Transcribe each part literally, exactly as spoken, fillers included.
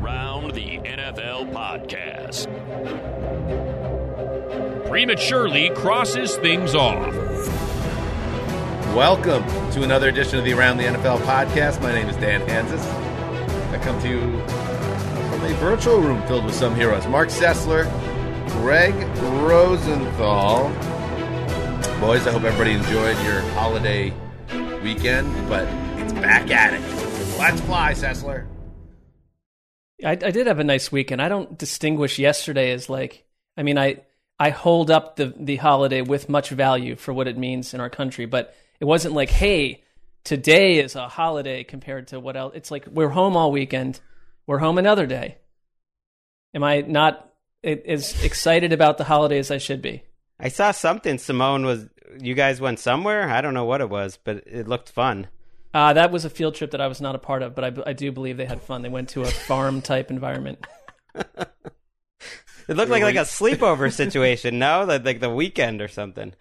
Around the N F L podcast. Prematurely crosses things off. Welcome to another edition of the Around the N F L podcast. My name is Dan Hansis. I come to you from a virtual room filled with some heroes. Mark Sessler, Greg Rosenthal. Boys, I hope everybody enjoyed your holiday weekend, but it's back at it. Let's fly, Sessler. I, I did have a nice weekend. I don't distinguish yesterday as like, I mean, I I hold up the, the holiday with much value for what it means in our country, but it wasn't like, hey, today is a holiday compared to what else. It's like, we're home all weekend. We're home another day. Am I not as excited about the holiday as I should be? I saw something. Simone was, you guys went somewhere? I don't know what it was, but it looked fun. Uh, that was a field trip that I was not a part of, but I, I do believe they had fun. They went to a farm-type environment. It looked like, like a sleepover situation, no? Like, like the weekend or something.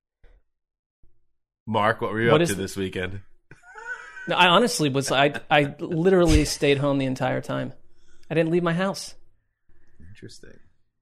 Mark, what were you What up is to the- this weekend? No, I honestly was, I, I literally stayed home the entire time. I didn't leave my house. Interesting.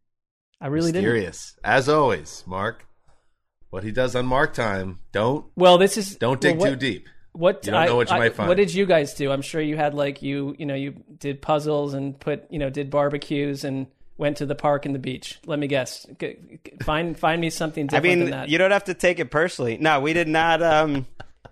I really didn't. Mysterious. As always, Mark. What he does on Mark time, don't Well, this is... don't dig well, what, too deep. What You don't know I- what you I- might find. What did you guys do? I'm sure you had like you you know you did puzzles and put you know did barbecues and went to the park and the beach. Let me guess. G- g- Find find me something I different mean, than that. you don't have to take it personally. No, we did not. Um,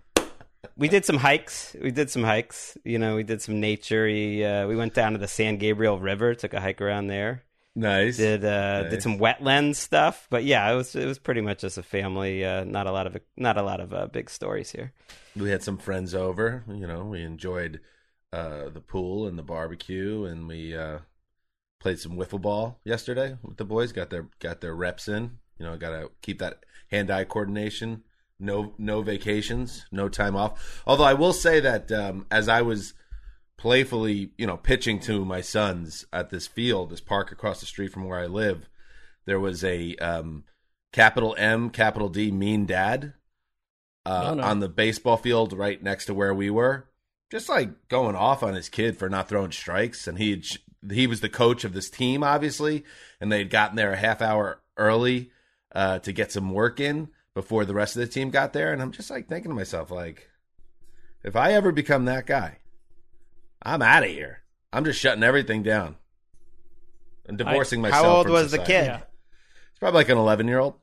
we did some hikes. We did some hikes. You know, we did some nature. Uh, we went down to the San Gabriel River, took a hike around there. Nice. Did uh, Nice. did some wetlands stuff, but yeah, it was it was pretty much just a family. Uh, not a lot of not a lot of uh, big stories here. We had some friends over. You know, we enjoyed uh, the pool and the barbecue, and we uh, played some wiffle ball yesterday with the boys. Got their got their reps in. You know, got to keep that hand-eye coordination. No no vacations, no time off. Although I will say that um, as I was playfully, you know, pitching to my sons at this field, this park across the street from where I live, there was a um, capital M, capital D, mean dad uh, Oh, no. on the baseball field right next to where we were, just like going off on his kid for not throwing strikes. And he had, he was the coach of this team, obviously, and they'd gotten there a half hour early uh, to get some work in before the rest of the team got there. And I'm just like thinking to myself, like, if I ever become that guy, I'm out of here. I'm just shutting everything down and divorcing I- myself. How old from was the society. kid? Yeah. It's probably like an eleven-year-old.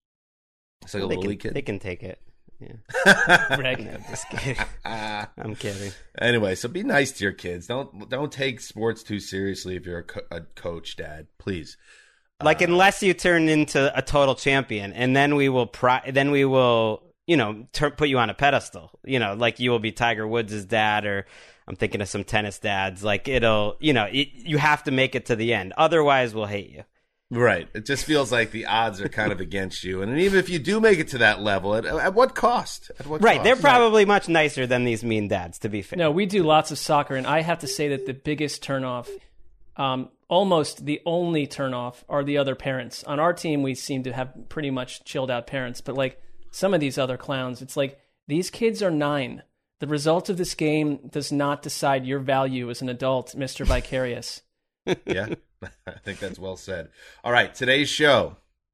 It's like a they little can, league kid. They can take it. Yeah, Greg. I'm just kidding. I'm kidding. Anyway, so be nice to your kids. Don't don't take sports too seriously if you're a, co- a coach, Dad. Please. Like, unless you turn into a total champion, and then we will, pri- then we will, you know, tur- put you on a pedestal. You know, like you will be Tiger Woods' dad, or I'm thinking of some tennis dads. Like it'll, you know, it, you have to make it to the end. Otherwise, we'll hate you. Right. It just feels like the odds are kind of against you. And even if you do make it to that level, at, at what cost? At what Right. cost? They're probably much nicer than these mean dads, to be fair. No, we do lots of soccer, and I have to say that the biggest turnoff, um, almost the only turnoff, are the other parents. On our team, we seem to have pretty much chilled out parents, but like some of these other clowns, it's like these kids are nine. The result of this game does not decide your value as an adult, Mister Vicarious. Yeah, I think that's well said. All right, today's show.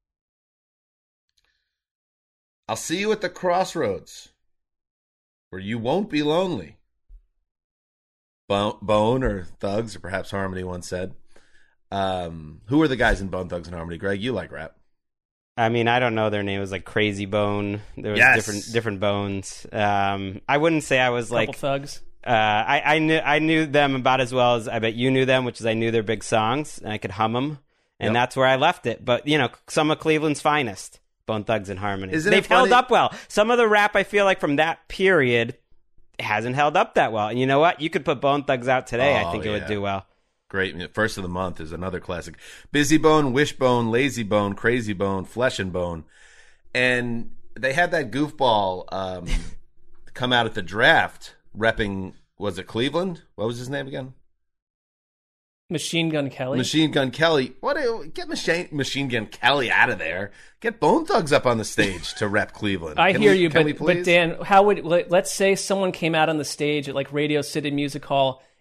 I'll see you at the crossroads where you won't be lonely. Bone, Bone or Thugs, or perhaps Harmony once said. Um, who are the guys in Bone Thugs and Harmony? Greg, you like rap. I mean, I don't know their name. It was like Crazy Bone. There was Yes. different different bones. Um, I wouldn't say I was Couple like thugs. uh, I, I knew I knew them about as well as I bet you knew them, which is I knew their big songs and I could hum them, and Yep. that's where I left it. But you know, some of Cleveland's finest, Bone Thugs and Harmony. Isn't it They've held funny- up well. Some of the rap I feel like from that period hasn't held up that well. And you know what? You could put Bone Thugs out today. Oh, I think it would yeah. do well. Great. First of the month is another classic. Busy Bone, Wishbone, Lazy Bone, Crazy Bone, Flesh and Bone. And they had that goofball um, come out at the draft repping, was it Cleveland? What was his name again? Machine Gun Kelly. Machine Gun Kelly. What? Get Machine Machine Gun Kelly out of there. Get Bone Thugs up on the stage to rep Cleveland. I Can hear we- you, can but we but please? Dan, how would let- let's say someone came out on the stage at like Radio City Music Hall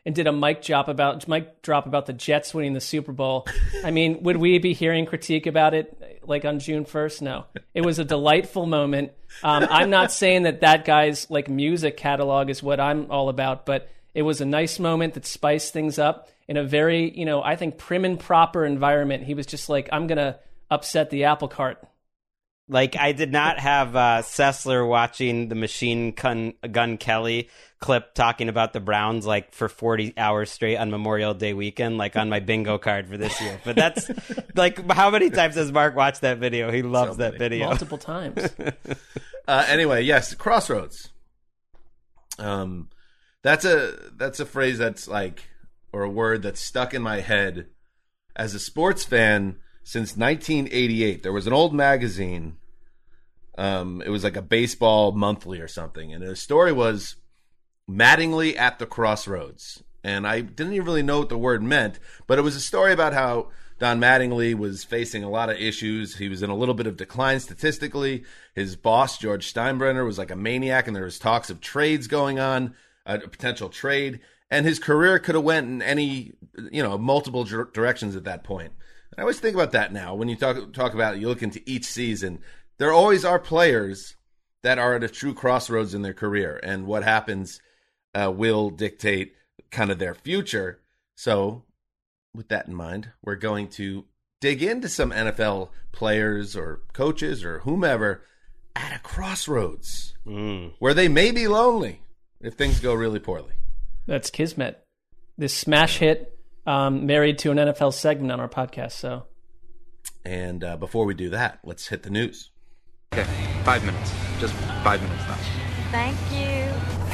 and did a mic drop about mic drop about the Jets winning the Super Bowl. I mean, would we be hearing critique about it like on June first? No. It was a delightful moment. Um, I'm not saying that that guy's like music catalog is what I'm all about, but it was a nice moment that spiced things up in a very, you know, I think prim and proper environment. He was just like, I'm going to upset the apple cart. Like, I did not have uh, Sessler watching the Machine Gun, Gun Kelly clip talking about the Browns like for forty hours straight on Memorial Day weekend, like on my bingo card for this year. But that's like, how many times has Mark watched that video? He loves so that video. Multiple times. uh, anyway, yes, Crossroads. Um, that's a that's a phrase that's like, or a word that's stuck in my head as a sports fan. Since nineteen eighty-eight, there was an old magazine. Um, it was like a baseball monthly or something. And the story was Mattingly at the Crossroads. And I didn't even really know what the word meant, but it was a story about how Don Mattingly was facing a lot of issues. He was in a little bit of decline statistically. His boss, George Steinbrenner, was like a maniac, and there was talks of trades going on, a potential trade. And his career could have went in any, you know, multiple directions at that point. I always think about that now. When you talk talk about, you look into each season, there always are players that are at a true crossroads in their career, and what happens uh, will dictate kind of their future. So, with that in mind, we're going to dig into some N F L players or coaches or whomever at a crossroads mm. where they may be lonely if things go really poorly. That's Kismet. This smash hit. Um, married to an N F L segment on our podcast, so. And uh, before we do that, let's hit the news. Okay, five minutes. Just five minutes now. Thank you.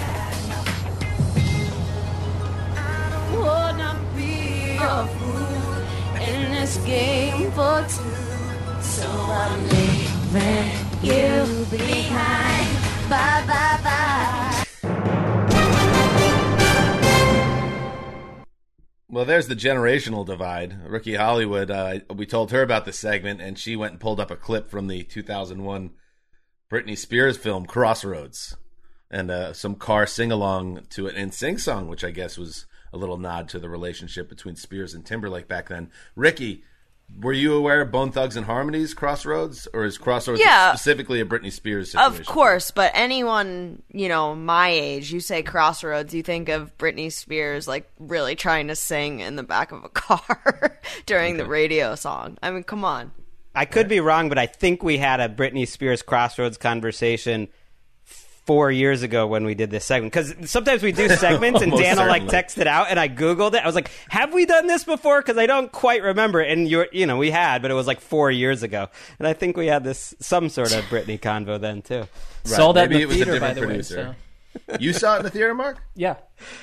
I wanna be a fool in this game for two. So I'm leaving you behind. Bye, bye, bye. Well, there's the generational divide. Ricky Hollywood, uh, we told her about the segment, and she went and pulled up a clip from the two thousand one Britney Spears film, Crossroads, and uh, some car sing-along to an N Sync song, which I guess was a little nod to the relationship between Spears and Timberlake back then. Ricky, were you aware of Bone Thugs and Harmony's Crossroads, or is Crossroads yeah, specifically a Britney Spears situation? Of course, but anyone, you know, my age, you say Crossroads, you think of Britney Spears, like, really trying to sing in the back of a car during okay. the radio song. I mean, come on. I could be wrong, but I think we had a Britney Spears Crossroads conversation four years ago when we did this segment, because sometimes we do segments and Dan will like text it out, and I Googled it. I was like, have we done this before? Because I don't quite remember it. And you you know, we had, but it was like four years ago. And I think we had this some sort of Britney convo then too. Right. Saw that Maybe in the theater, by the producer. way. So. You saw it in the theater, Mark? Yeah.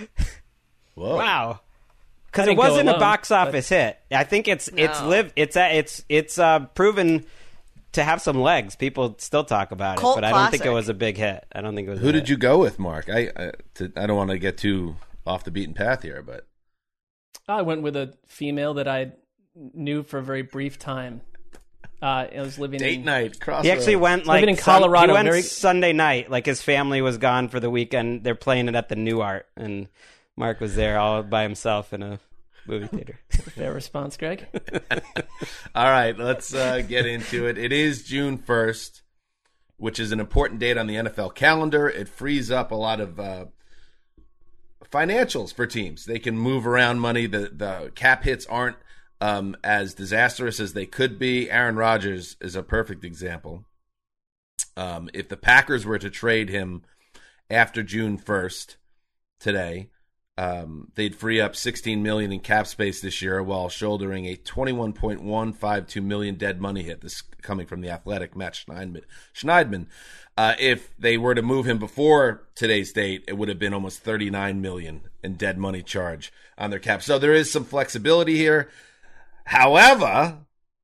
Whoa. Wow. Because it wasn't alone, a box office but... hit. I think it's no. it's live it's uh, it's it's uh, proven to have some legs. People still talk about Cult it, but I classic. don't think it was a big hit. I don't think it was. Who a did hit. you go with, Mark? I I, to, I don't want to get too off the beaten path here, but I went with a female that I knew for a very brief time. Uh, I was living date in, night. Crossroads. He actually went like living in Colorado. Sun, he went very... Sunday night. Like his family was gone for the weekend. They're playing it at the New Art, and Mark was there all by himself in a movie theater. Fair response, Greg. All right, let's uh, get into it. It is June first, which is an important date on the N F L calendar. It frees up a lot of uh, financials for teams. They can move around money. The the cap hits aren't um, as disastrous as they could be. Aaron Rodgers is a perfect example. Um, if the Packers were to trade him after June first today, Um, they'd free up sixteen million dollars in cap space this year while shouldering a twenty-one point one five two million dollars dead money hit. This coming from the Athletic, Matt Schneidman. Schneidman. Uh, if they were to move him before today's date, it would have been almost thirty-nine million dollars in dead money charge on their cap. So there is some flexibility here. However,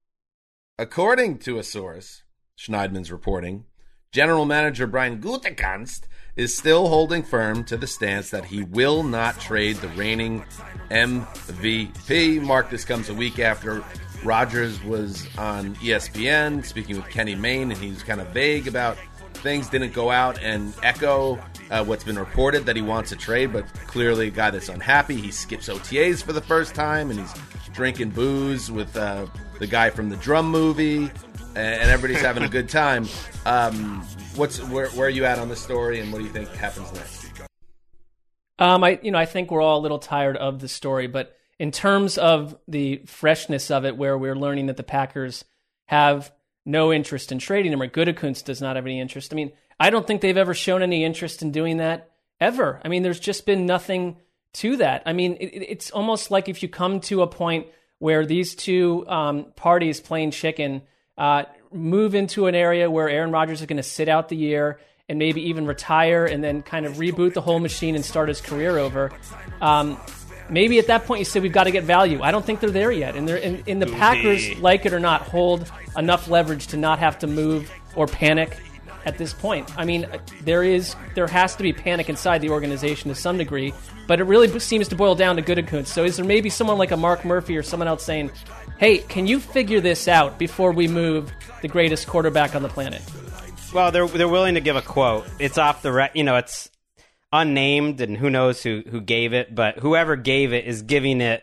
according to a source, Schneidman's reporting, General Manager Brian Gutekunst is still holding firm to the stance that he will not trade the reigning M V P. Mark, this comes a week after Rodgers was on E S P N speaking with Kenny Mayne, and he was kind of vague about things, didn't go out and echo uh, what's been reported that he wants a trade, but clearly a guy that's unhappy. He skips O T As for the first time, and he's drinking booze with uh, the guy from the Drum movie, and, and everybody's having a good time. Um, what's where, where are you at on this story, and what do you think happens next? Um, I you know I think we're all a little tired of the story, but in terms of the freshness of it, where we're learning that the Packers have no interest in trading him, or Gutekunst does not have any interest. I mean, I don't think they've ever shown any interest in doing that ever. I mean, there's just been nothing to that. I mean, it, it's almost like if you come to a point where these two um, parties playing chicken uh, move into an area where Aaron Rodgers is going to sit out the year and maybe even retire and then kind of reboot the whole machine and start his career over. Um, maybe at that point you say we've got to get value. I don't think they're there yet. And, they're, and, and the Packers, like it or not, hold enough leverage to not have to move or panic at this point. I mean, there is there has to be panic inside the organization to some degree, but it really seems to boil down to Gutekunst. So is there maybe someone like a Mark Murphy or someone else saying, hey, can you figure this out before we move the greatest quarterback on the planet? Well, they're they're willing to give a quote. It's off the re- you know, it's unnamed, and who knows who, who gave it, but whoever gave it is giving it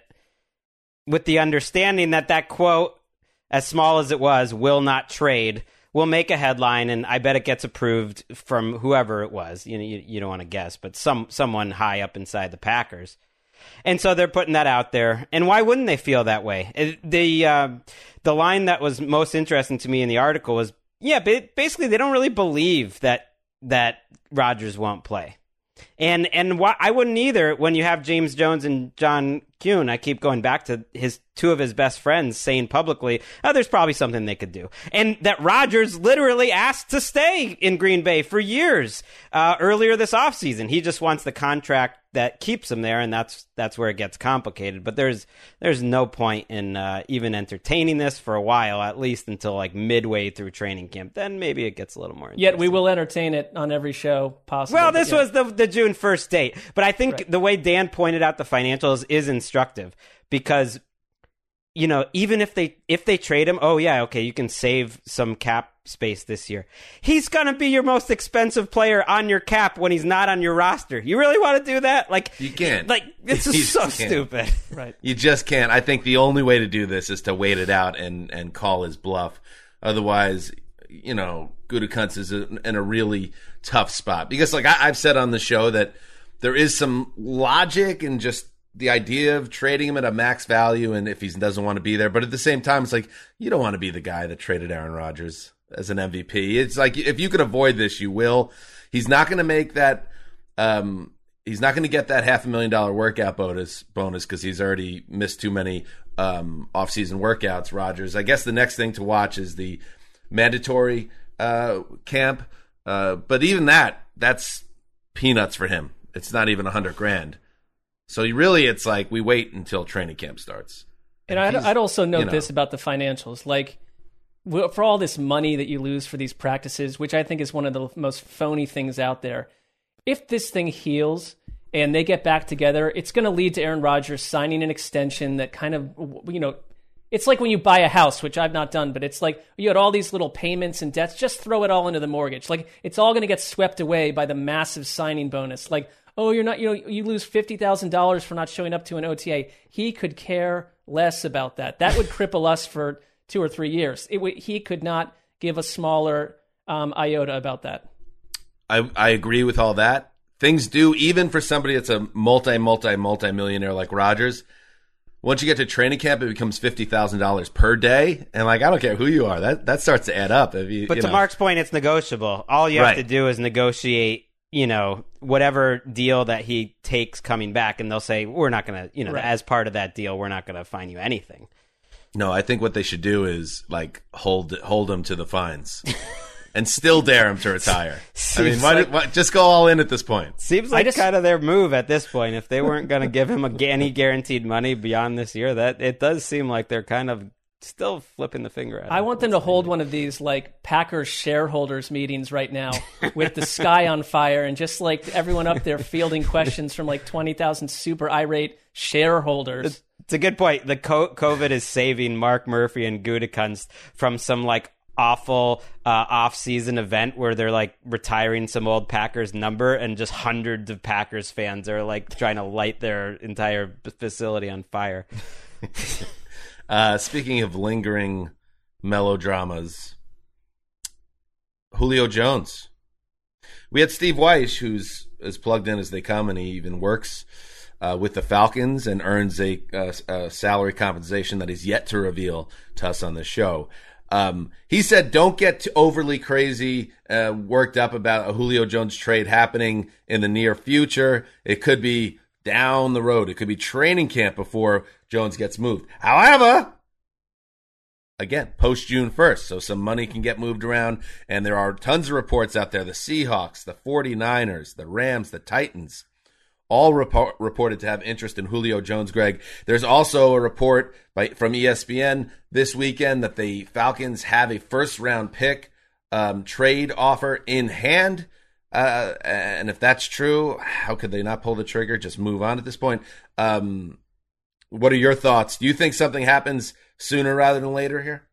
with the understanding that that quote, as small as it was, will not trade, will make a headline, and I bet it gets approved from whoever it was. You know, you, you don't want to guess, but some someone high up inside the Packers. And so they're putting that out there. And why wouldn't they feel that way? It, the uh, the line that was most interesting to me in the article was, yeah, but basically they don't really believe that that Rodgers won't play. And and why, I wouldn't either when you have James Jones and John Kuhn. I keep going back to his two of his best friends saying publicly, oh, there's probably something they could do. And that Rodgers literally asked to stay in Green Bay for years uh, earlier this offseason. He just wants the contract that keeps him there, and that's that's where it gets complicated. But there's there's no point in uh, even entertaining this for a while, at least until like midway through training camp. Then maybe it gets a little more interesting. Yet we will entertain it on every show possible. Well, this yeah. was the the June first date. But I think right. the way Dan pointed out the financials is instructive because, you know, even if they if they trade him, oh, yeah, okay, you can save some cap space this year. He's going to be your most expensive player on your cap when he's not on your roster. You really want to do that? Like, you can't. Like, it's You just so can't. stupid. Right. You just can't. I think the only way to do this is to wait it out and, and call his bluff. Otherwise, you know, Gutekunst is in a really tough spot. Because, like I, I've said on the show that there is some logic in just the idea of trading him at a max value and if he doesn't want to be there. But at the same time, it's like, you don't want to be the guy that traded Aaron Rodgers as an M V P. It's like, if you could avoid this, you will. He's not going to make that, um, he's not going to get that half a million dollar workout bonus bonus because he's already missed too many um, off-season workouts, Rodgers. I guess the next thing to watch is the mandatory uh, camp. Uh, but even that, that's peanuts for him. It's not even a hundred grand. So really, it's like we wait until training camp starts. And I'd, I'd also note you know, this about the financials. Like, for all this money that you lose for these practices, which I think is one of the most phony things out there, if this thing heals and they get back together, it's going to lead to Aaron Rodgers signing an extension that kind of, you know, it's like when you buy a house, which I've not done, but it's like you had all these little payments and debts, just throw it all into the mortgage. Like, it's all going to get swept away by the massive signing bonus. Like, oh, you're not, you know, you lose fifty thousand dollars for not showing up to an O T A. He could care less about that. That would cripple us for two or three years. It w- he could not give a smaller um, iota about that. I, I agree with all that. Things do, even for somebody that's a multi, multi, multi-millionaire like Rodgers, once you get to training camp, it becomes fifty thousand dollars per day. And, like, I don't care who you are. That that starts to add up. If you, But you to know. Mark's point, it's negotiable. All you have Right. to do is negotiate, you know, whatever deal that he takes coming back, and they'll say, we're not going to, you know, Right. as part of that deal, we're not going to fine you anything. No, I think what they should do is, like, hold hold him to the fines. And still dare him to retire. I mean, Seems why, like- did- why, just go all in at this point. Seems like just- kind of their move at this point. If they weren't going to give him a, gu- any guaranteed money beyond this year, that it does seem like they're kind of still flipping the finger at him. I want them to hold one of these like Packers shareholders meetings right now with the sky on fire and just like everyone up there fielding questions from like twenty thousand super irate shareholders. It's a good point. The co- COVID is saving Mark Murphy and Gutekunst from some like awful uh, off-season event where they're like retiring some old Packers number, and just hundreds of Packers fans are like trying to light their entire facility on fire. uh, speaking of lingering melodramas, Julio Jones. We had Steve Weish, who's as plugged in as they come, and he even works uh, with the Falcons and earns a, a, a salary compensation that he's yet to reveal to us on the show. Um, he said, don't get too overly crazy, uh, worked up about a Julio Jones trade happening in the near future. It could be down the road. It could be training camp before Jones gets moved. However, again, post June first, so some money can get moved around, and there are tons of reports out there. The Seahawks, the 49ers, the Rams, the Titans, all report, reported to have interest in Julio Jones, Greg. There's also a report by, from E S P N this weekend that the Falcons have a first-round pick um, trade offer in hand. Uh, and if that's true, how could they not pull the trigger, just move on at this point? Um, what are your thoughts? Do you think something happens sooner rather than later here?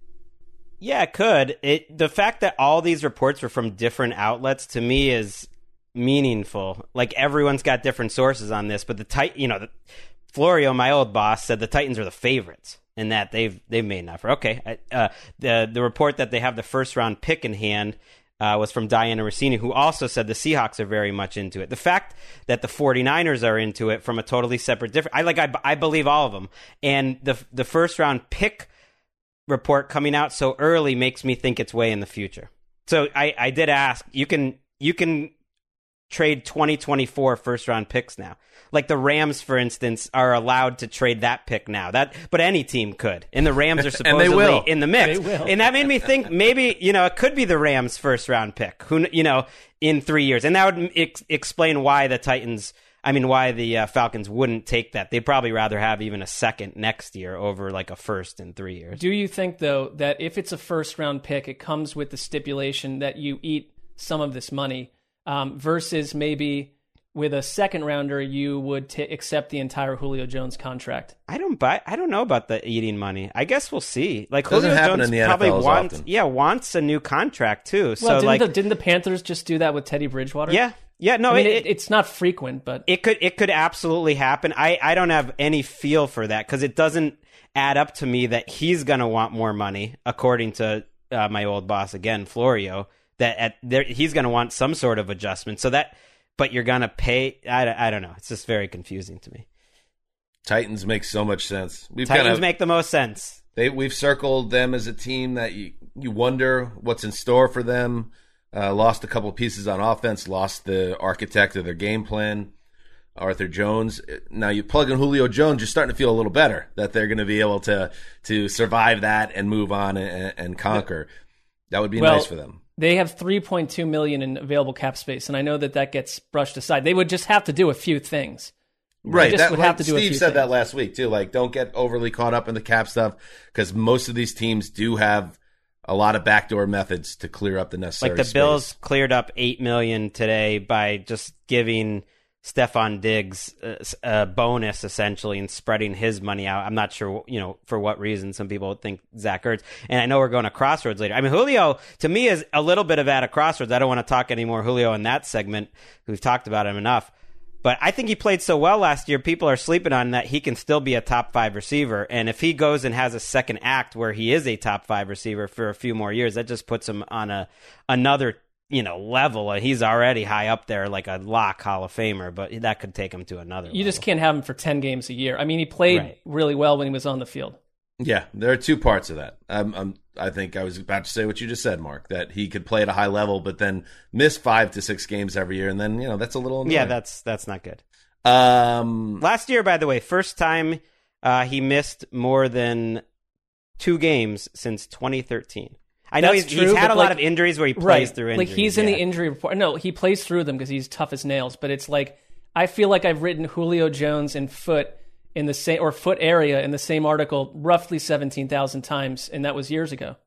Yeah, it could. It the fact that all these reports were from different outlets, to me, is meaningful. Like, everyone's got different sources on this, but the tit- you know, the, Florio, my old boss, said the Titans are the favorites and that they've they've made enough. Okay, uh, the the report that they have the first round pick in hand uh, was from Diana Rossini, who also said the Seahawks are very much into it. The fact that the 49ers are into it from a totally separate, different. I like I, I believe all of them, and the the first round pick report coming out so early makes me think it's way in the future. So I, I did ask, you can you can. trade twenty twenty-four first round picks now. Like the Rams, for instance, are allowed to trade that pick now. That, but any team could. And the Rams are supposedly they will. in the mix. They will. And that made me think maybe, you know, it could be the Rams first round pick, who, you know, in three years. And that would ex- explain why the Titans, I mean, why the uh, Falcons wouldn't take that. They'd probably rather have even a second next year over like a first in three years. Do you think, though, that if it's a first round pick, it comes with the stipulation that you eat some of this money? Um, versus maybe with a second rounder, you would t- accept the entire Julio Jones contract. I don't buy. I don't know about the eating money. I guess we'll see. Like Doesn't Julio happen Jones in the N F L probably as wants, often. yeah, wants a new contract too. Well, so didn't, like, the, didn't the Panthers just do that with Teddy Bridgewater? yeah, yeah. No, I mean, it, it, it's not frequent, but it could it could absolutely happen. I, I don't have any feel for that because it doesn't add up to me that he's going to want more money, according to uh, my old boss again, Florio. That at there he's going to want some sort of adjustment. So that. But you're going to pay, I, I don't know. It's just very confusing to me. Titans make so much sense. We've Titans kind of, make the most sense. They, we've circled them as a team that you, you wonder what's in store for them. Uh, lost a couple of pieces on offense, lost the architect of their game plan, Arthur Jones. Now you plug in Julio Jones, you're starting to feel a little better that they're going to be able to to survive that and move on and, and conquer. That would be well, nice for them. They have three point two million dollars in available cap space, and I know that that gets brushed aside. They would just have to do a few things. Right. They just That, would like have to do a Steve few said that things. last week, too. Like, don't get overly caught up in the cap stuff because most of these teams do have a lot of backdoor methods to clear up the necessary Like the space. Bills cleared up eight million dollars today by just giving Stephon Diggs a, a bonus, essentially, and spreading his money out. I'm not sure, you know, for what reason. Some people would think Zach Ertz. And I know we're going to Crossroads later. I mean, Julio, to me, is a little bit of at a crossroads. I don't want to talk any more Julio in that segment. We've talked about him enough. But I think he played so well last year, people are sleeping on that he can still be a top five receiver. And if he goes and has a second act where he is a top five receiver for a few more years, that just puts him on a another you know, level. He's already high up there, like a lock Hall of Famer, but that could take him to another You level. just can't have him for ten games a year. I mean, he played Right. really well when he was on the field. Yeah, there are two parts of that. Um, um, I think I was about to say what you just said, Mark, that he could play at a high level, but then miss five to six games every year, and then, you know, that's a little annoying. Yeah, that's that's not good. Um, Last year, by the way, first time uh, he missed more than two games since twenty thirteen. I know That's he's, true, he's had but a lot like- of injuries where he plays Right. through injuries. Like he's in yeah. the injury report. No, he plays through them because he's tough as nails. But it's like I feel like I've written Julio Jones and foot in the same or foot area in the same article roughly seventeen thousand times, and that was years ago.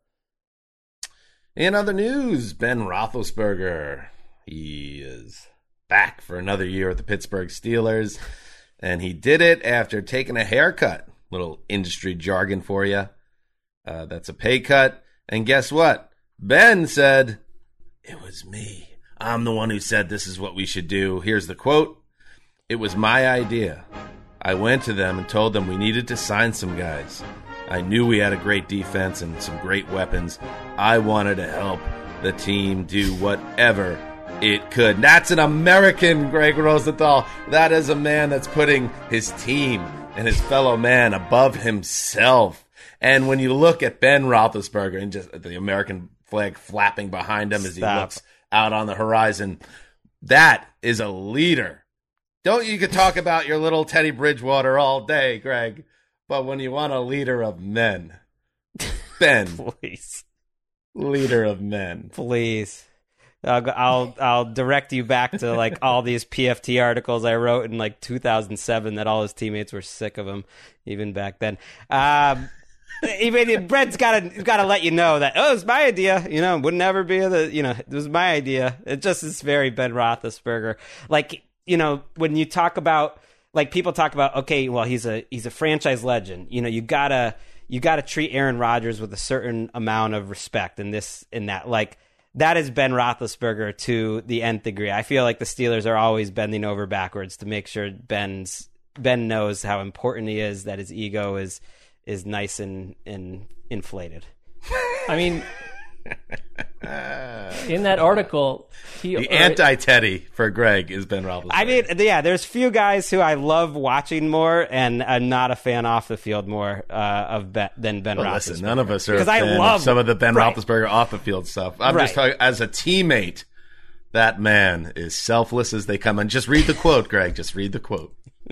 in other news, Ben Roethlisberger, he is back for another year with the Pittsburgh Steelers, and he did it after taking a haircut. Little industry jargon for you. Uh, that's a pay cut And guess what? Ben said, "It was me. I'm the one who said this is what we should do." Here's the quote. "It was my idea. I went to them and told them we needed to sign some guys. I knew we had a great defense and some great weapons. I wanted to help the team do whatever it could." That's an American, Greg Rosenthal. That is a man that's putting his team and his fellow man above himself. And when you look at Ben Roethlisberger and just the American flag flapping behind him as he Stop. looks out on the horizon, that is a leader. Don't you could talk about your little Teddy Bridgewater all day, Greg, but when you want a leader of men, Ben, Please. leader of men. Please. I'll, go- I'll I'll direct you back to like all these P F T articles I wrote in like two thousand seven that all his teammates were sick of him even back then. Um, even Brett's got to got to let you know that oh, it was my idea. You know, would never be the you know it was my idea. It just is very Ben Roethlisberger. Like you know when you talk about like people talk about okay, well he's a he's a franchise legend. You know, you gotta you gotta treat Aaron Rodgers with a certain amount of respect and this and that like. That is Ben Roethlisberger to the nth degree. I feel like the Steelers are always bending over backwards to make sure Ben's Ben knows how important he is, that his ego is is nice and, and inflated. I mean, in that article, he The or- anti-Teddy for Greg is Ben Roethlisberger. I mean, yeah, there's few guys who I love watching more, and I'm not a fan off the field more uh, of Ben, than Ben But Roethlisberger. listen, none of us are a Because I fan love- of some of the Ben right. Roethlisberger off the field stuff. I'm Right. just talking as a teammate. That man is selfless as they come. And just read the quote, Greg. Just read the quote.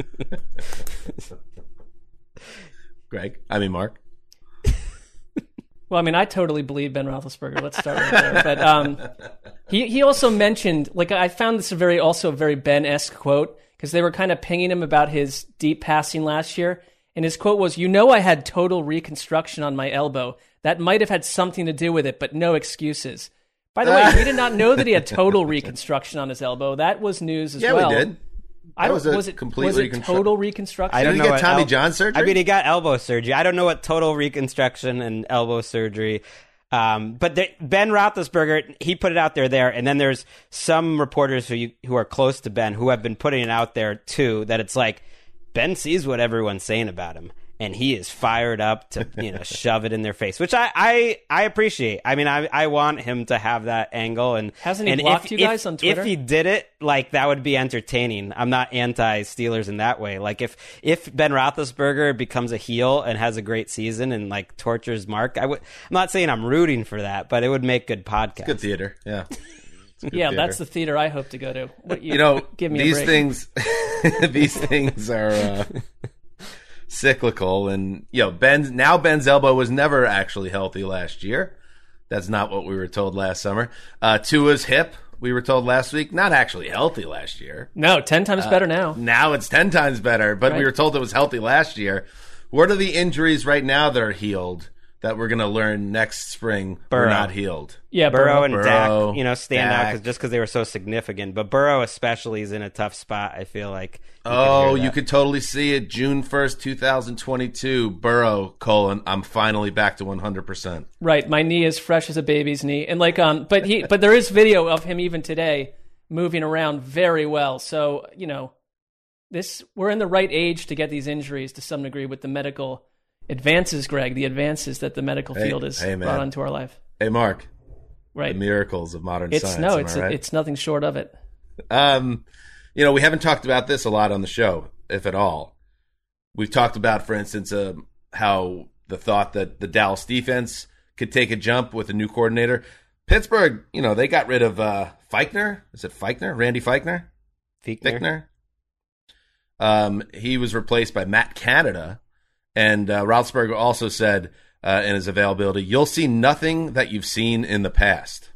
Greg, I mean Mark. Well, I mean, I totally believe Ben Roethlisberger. Let's start right there. But um, he he also mentioned, like, I found this a very also a very Ben-esque quote because they were kind of pinging him about his deep passing last year, and his quote was, "You know, I had total reconstruction on my elbow. That might have had something to do with it, but no excuses." By the way, we did not know that he had total reconstruction on his elbow. That was news as Yeah, well. we did. I That don't, was a was it complete was it reconstru- total reconstruction? I don't Did know he get what Tommy el- John surgery? I mean, he got elbow surgery. I don't know what total reconstruction and elbow surgery. Um, but the, Ben Roethlisberger, he put it out there there, and then there's some reporters who you, who are close to Ben who have been putting it out there too. That it's like Ben sees what everyone's saying about him, and he is fired up to you know shove it in their face, which I I, I appreciate. I mean, I I want him to have that angle, and Hasn't he and blocked if, you if- guys on Twitter? If he did it, like that would be entertaining. I'm not anti-Steelers in that way. Like if if Ben Roethlisberger becomes a heel and has a great season and like tortures Mark, I would. I'm not saying I'm rooting for that, but it would make good podcast. Good theater. Yeah. It's good Yeah, theater. that's the theater I hope to go to. What, you, You know, give me a these break. things these things are uh, cyclical, and you know, Ben's now Ben's elbow was never actually healthy last year. That's not what we were told last summer. Uh, Tua's hip, we were told last week, not actually healthy last year. No, ten times better now. Now it's ten times better, but we Right. were told it was healthy last year. What are the injuries right now that are healed that we're going to learn next spring Burrow. were not healed? Yeah, Burrow and Burrow, Dak, you know, stand out Dak. cause, just because they were so significant. But Burrow especially is in a tough spot. I feel like. You could Oh, hear you that. could totally see it. June first, twenty twenty-two. Burrow, colon, I'm finally back to one hundred percent. Right, my knee is fresh as a baby's knee, and like um, but he, but there is video of him even today moving around very well. So you know, this we're in the right age to get these injuries to some degree with the medical advances, Greg, the advances that the medical Hey- field has hey, man. brought onto our life. Hey, Mark, Right, the miracles of modern it's science. no, am it's I right? it's nothing short of it. Um, you know, we haven't talked about this a lot on the show, if at all. We've talked about, for instance, uh, how the thought that the Dallas defense could take a jump with a new coordinator. Pittsburgh, you know, they got rid of uh, Feichner. Is it Feichner? Randy Feichner? Fichtner. Fichtner. Um, he was replaced by Matt Canada. And uh, Roethlisberger also said uh, in his availability, you'll see nothing that you've seen in the past.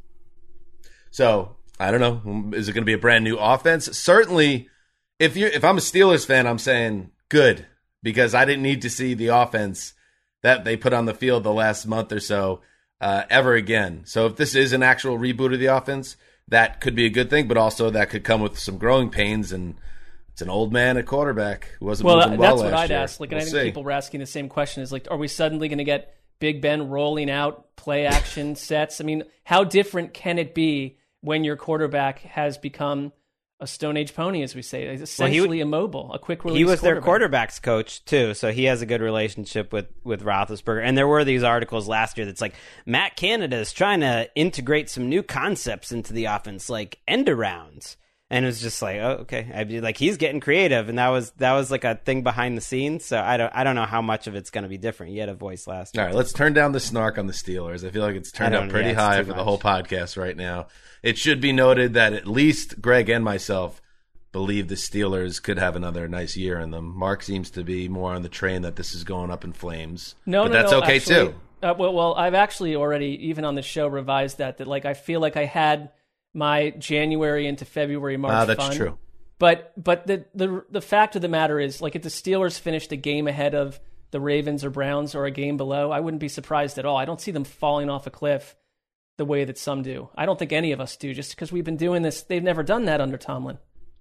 So, I don't know. Is it going to be a brand new offense? Certainly, if you if I'm a Steelers fan, I'm saying good, because I didn't need to see the offense that they put on the field the last month or so uh, ever again. So if this is an actual reboot of the offense, that could be a good thing, but also that could come with some growing pains, and it's an old man at quarterback who wasn't Well, moving well that's what last I'd year. ask. Like, We'll and I think see. people were asking the same question: is like, are we suddenly going to get Big Ben rolling out play action sets. I mean, how different can it be when your quarterback has become a Stone Age pony, as we say, essentially well, he, immobile, a quick release. He was their quarterback. quarterbacks coach too, so he has a good relationship with with Roethlisberger. And there were these articles last year that's like Matt Canada is trying to integrate some new concepts into the offense, like end arounds. And it was just like, oh, okay, I'd be like he's getting creative, and that was that was like a thing behind the scenes. So I don't I don't know how much of it's going to be different. He had a voice last year. All right, let's turn down the snark on the Steelers. I feel like it's turned up pretty yeah, high for much. the whole podcast right now. It should be noted that at least Greg and myself believe the Steelers could have another nice year in them. Mark seems to be more on the train that this is going up in flames. No, but no, that's no, okay actually, too. Uh, well, well, I've actually already, even on the show, revised that. That like I feel like I had my January into February, March. Ah, that's fun. true. But but the the the fact of the matter is, like if the Steelers finished a game ahead of the Ravens or Browns or a game below, I wouldn't be surprised at all. I don't see them falling off a cliff the way that some do. I don't think any of us do, just because we've been doing this. They've never done that under Tomlin.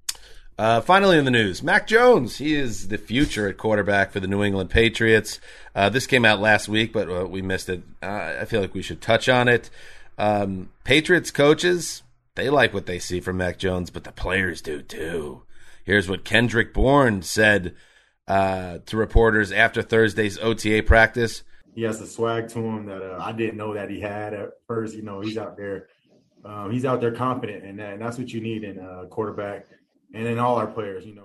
Uh, finally in the news, Mac Jones. He is the future at quarterback for the New England Patriots. Uh, this came out last week, but uh, we missed it. Uh, I feel like we should touch on it. Um, Patriots coaches, they like what they see from Mac Jones, but the players do too. Here's what Kendrick Bourne said uh, to reporters after Thursday's O T A practice. He has a swag to him that uh, I didn't know that he had at first. You know, he's out there. Um, he's out there confident, and, that, and that's what you need in a quarterback. And then all our players, you know.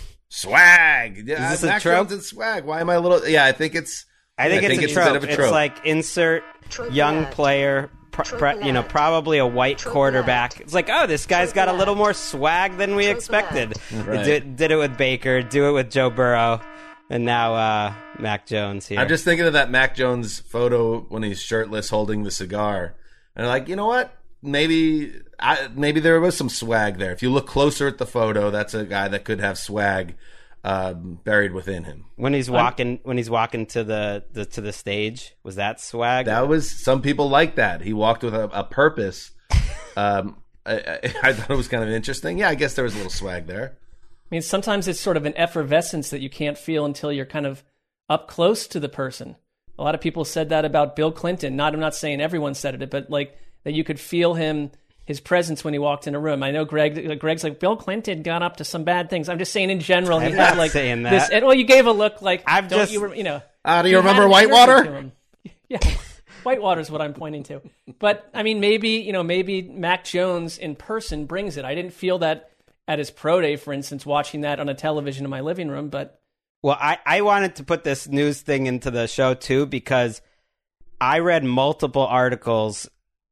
Swag. Yeah, Is this Mac a trope? Jones and swag. Why am I a little... Yeah, I think it's... I think, I it's, think a, it's trope. a bit of a trope. It's like insert young player, pr- pr- you know, probably a white quarterback. It's like, oh, this guy's got a little more swag than we expected. Right. Did, did it with Baker, do it with Joe Burrow, and now uh, Mac Jones here. I'm just thinking of that Mac Jones photo when he's shirtless holding the cigar. And like, you know what? Maybe I, maybe there was some swag there. If you look closer at the photo, that's a guy that could have swag um, buried within him. When he's walking, when he's walking to the, the to the stage, was that swag? That was some people like that. He walked with a, a purpose. Um, I, I, I thought it was kind of interesting. Yeah, I guess there was a little swag there. I mean, sometimes it's sort of an effervescence that you can't feel until you're kind of up close to the person. A lot of people said that about Bill Clinton. Not, I'm not saying everyone said it, but like that you could feel him, his presence when he walked in a room. I know Greg. Greg's like, Bill Clinton got up to some bad things. I'm just saying in general. I'm he not had like saying that. This, and, well, you gave a look like I've don't just- you, re- you know. Uh, do he you had remember an Whitewater? energy to him. Yeah, Whitewater is what I'm pointing to. But I mean, maybe you know, maybe Mac Jones in person brings it. I didn't feel that at his pro day, for instance, watching that on a television in my living room. But Well, I, I wanted to put this news thing into the show, too, because I read multiple articles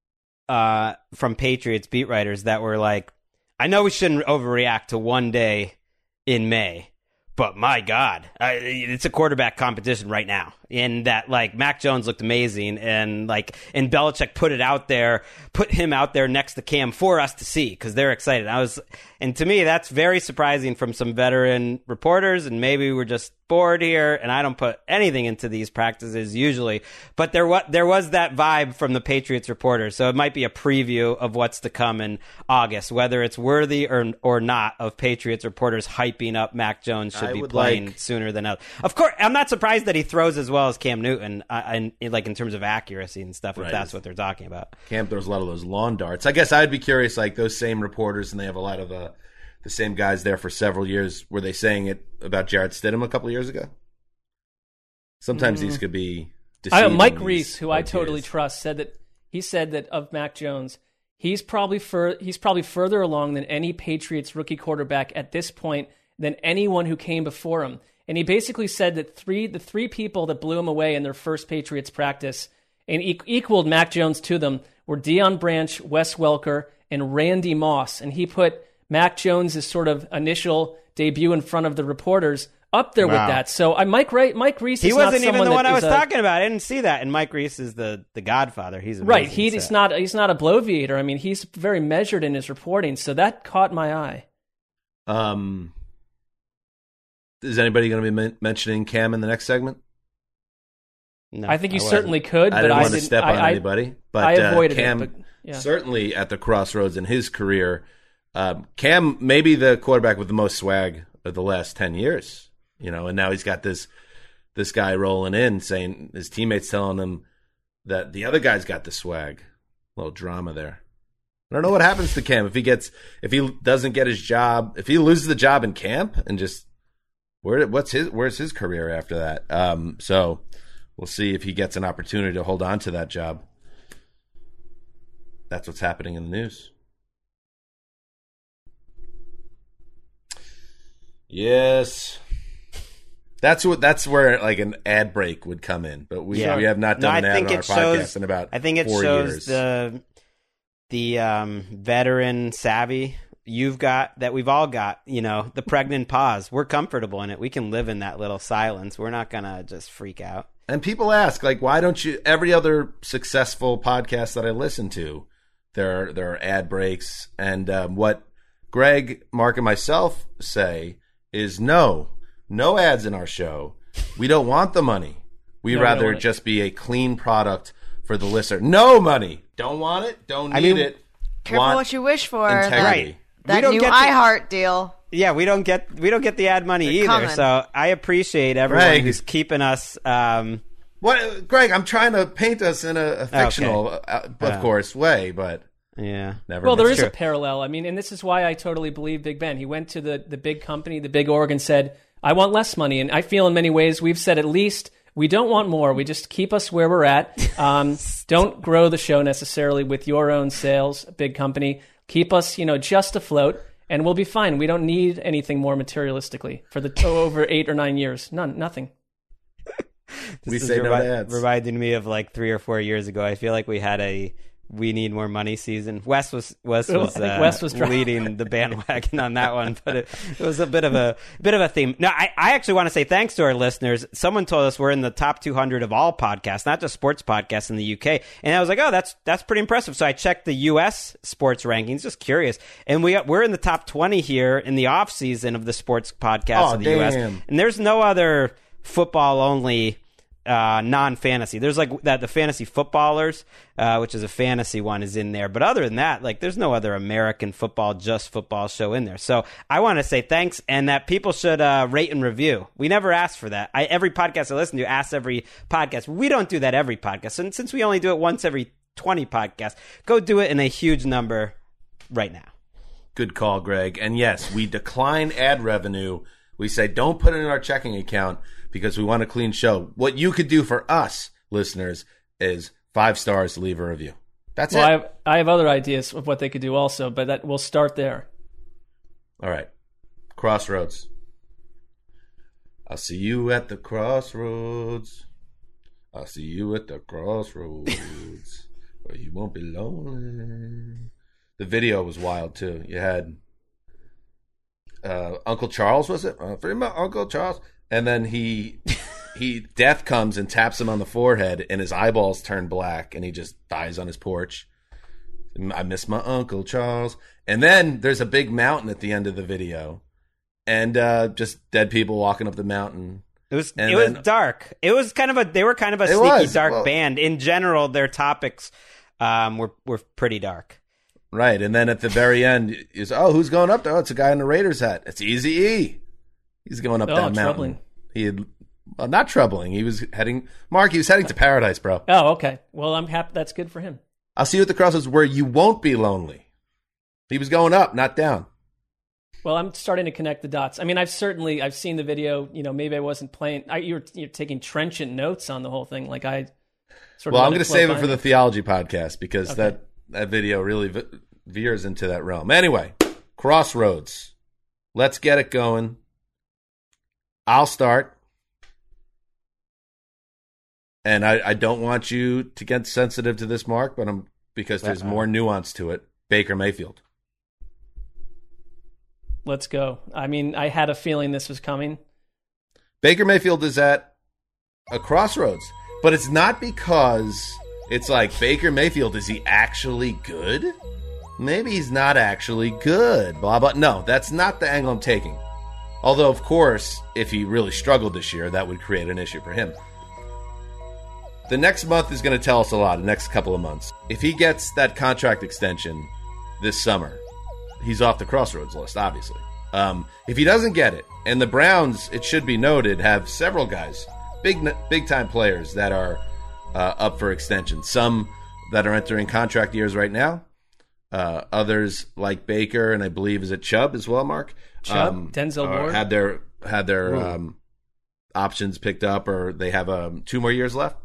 uh, from Patriots beat writers that were like, I know we shouldn't overreact to one day in May, but my God, uh, it's a quarterback competition right now. And that, like, Mac Jones looked amazing, and like, and Belichick put it out there, put him out there next to Cam for us to see because they're excited. I was, and to me, that's very surprising from some veteran reporters, and maybe we're just bored here, and I don't put anything into these practices usually, but there was there was that vibe from the Patriots reporters, so it might be a preview of what's to come in August, whether it's worthy or or not of Patriots reporters hyping up Mac Jones should I be would playing like- sooner than others. Of course, I'm not surprised that he throws as well as Cam Newton, uh, and, and like in terms of accuracy and stuff, if Right. that's what they're talking about. Cam throws a lot of those lawn darts. I guess I'd be curious, like those same reporters, and they have a lot of uh, the same guys there for several years. Were they saying it about Jarrett Stidham a couple of years ago? Sometimes these could be I, deceiving. Mike these Reese, who I O T As. totally trust, said that he said that of Mac Jones, he's probably fur, he's probably further along than any Patriots rookie quarterback at this point than anyone who came before him. And he basically said that three the three people that blew him away in their first Patriots practice and e- equaled Mac Jones to them were Deion Branch, Wes Welker, and Randy Moss. And he put Mac Jones' sort of initial debut in front of the reporters up there Wow. with that. So I Mike Ray, Mike Reese He is not wasn't even someone the one that I is was a- talking about. I didn't see that. And Mike Reese is the, the Godfather. He's amazing, Right, he, so. he's not he's not a bloviator. I mean, he's very measured in his reporting, so that caught my eye. Um, is anybody going to be men- mentioning Cam in the next segment? No, I think you wasn't. certainly could, I but didn't I want to didn't. step I, on I- anybody, but I avoided uh, Cam it. But, yeah. certainly at the crossroads in his career. Um, Cam may be the quarterback with the most swag of the last ten years, you know, and now he's got this this guy rolling in saying his teammates telling him, that the other guy's got the swag. A little drama there. I don't know what happens to Cam if he gets if he doesn't get his job, if he loses the job in camp and just where what's his where's his career after that? Um, so we'll see if he gets an opportunity to hold on to that job. That's what's happening in the news. Yes. That's what. That's where like an ad break would come in, but we Yeah. we have not done No, an I ad think on our it shows- podcast in about I think it four shows years. the the um, veteran savvy you've got that we've all got. You know, the pregnant pause. We're comfortable in it. We can live in that little silence. We're not gonna just freak out. And people ask, like, why don't you? Every other successful podcast that I listen to, there there are ad breaks, and um, what Greg, Mark, and myself say is no, no ads in our show. We don't want the money. We No, we don't rather want it. just be a clean product for the listener. No money. Don't want it. Don't need I mean, it. Careful Want what you wish for. integrity. That, Right. that We don't new get the- iHeart deal. Yeah, we don't get we don't get the ad money They're either. coming. So I appreciate everyone Greg. who's keeping us. Um, What, Greg? I'm trying to paint us in a, a fictional, uh, of Yeah. course, way, but yeah. never. Well, there mind. is a parallel. I mean, and this is why I totally believe Big Ben. He went to the, the big company, the big org, and said, I want less money. And I feel in many ways we've said at least we don't want more. We just keep us where we're at. Um, don't grow the show necessarily with your own sales, big company. Keep us, you know, just afloat, and we'll be fine. We don't need anything more materialistically for the oh, over eight or nine years. None, nothing. we This say is no revi- to ads. Reminding me of like three or four years ago. I feel like we had a "We Need More Money" season. Wes was Wes Oh, I was, think uh, Wes was driving. leading the bandwagon on that one, but it, it was a bit of a bit of a theme. No, I, I actually want to say thanks to our listeners. Someone told us we're in the top two hundred of all podcasts, not just sports podcasts in the U K, and I was like, oh, that's that's pretty impressive. So I checked the U S sports rankings, just curious, and we we're in the top twenty here in the off season of the sports podcasts Oh, in the U S, damn. and there's no other football only uh non-fantasy. There's like that the fantasy footballers, uh which is a fantasy one, is in there, but other than that, like there's no other American football, just football show in there. So I want to say thanks, and that people should uh rate and review. We never ask for that. I every podcast I listen to asks every podcast. We don't do that every podcast, and since we only do it once every twenty podcasts, go do it in a huge number right now. Good call, Greg. And yes, we decline ad revenue. We say don't put it in our checking account because we want a clean show. What you could do for us, listeners, is five stars to leave a review. That's Well, it. I have, I have other ideas of what they could do also, but that we'll start there. All right. Crossroads. I'll see you at the crossroads. I'll see you at the crossroads where you won't be lonely. The video was wild, too. You had uh, Uncle Charles, was it? Uh, for my Uncle Charles. And then he, he, death comes and taps him on the forehead, and his eyeballs turn black, and he just dies on his porch. I miss my Uncle Charles. And then there's a big mountain at the end of the video, and uh, just dead people walking up the mountain. It was And it was then- dark. It was kind of a they were kind of a It sneaky was. dark Well- band. In general, their topics um, were were pretty dark. Right, and then at the very end, is oh, who's going up there? Oh, it's a guy in the Raiders hat. It's Eazy-E. He's going up Oh, that mountain. troubling. He had, well, not troubling. He was heading, Mark. He was heading to paradise, bro. Oh, okay. Well, I'm happy. That's good for him. I'll see you at the crossroads where you won't be lonely. He was going up, not down. Well, I'm starting to connect the dots. I mean, I've certainly I've seen the video. You know, maybe I wasn't playing. I, you're you're taking trenchant notes on the whole thing. Like I sort of. Well, let I'm going to float save it by for me. the theology podcast because Okay. that that video really v- veers into that realm. Anyway, crossroads. Let's get it going. I'll start. And I, I don't want you to get sensitive to this, Mark, but I'm because there's Uh-oh. more nuance to it. Baker Mayfield. Let's go. I mean, I had a feeling this was coming. Baker Mayfield is at a crossroads, but it's not because it's like Baker Mayfield, is he actually good? Maybe he's not actually good, blah, blah. No, that's not the angle I'm taking. Although, of course, if he really struggled this year, that would create an issue for him. The next month is going to tell us a lot, the next couple of months. If he gets that contract extension this summer, he's off the crossroads list, obviously. Um, if he doesn't get it, and the Browns, it should be noted, have seveal guys, big big time players that are uh, up for extension. Some that are entering contract years right now. Uh, others like Baker and I believe is it Chubb as well, Mark? Chubb, um, Denzel uh, Ward had their had their um, options picked up, or they have um, two more years left.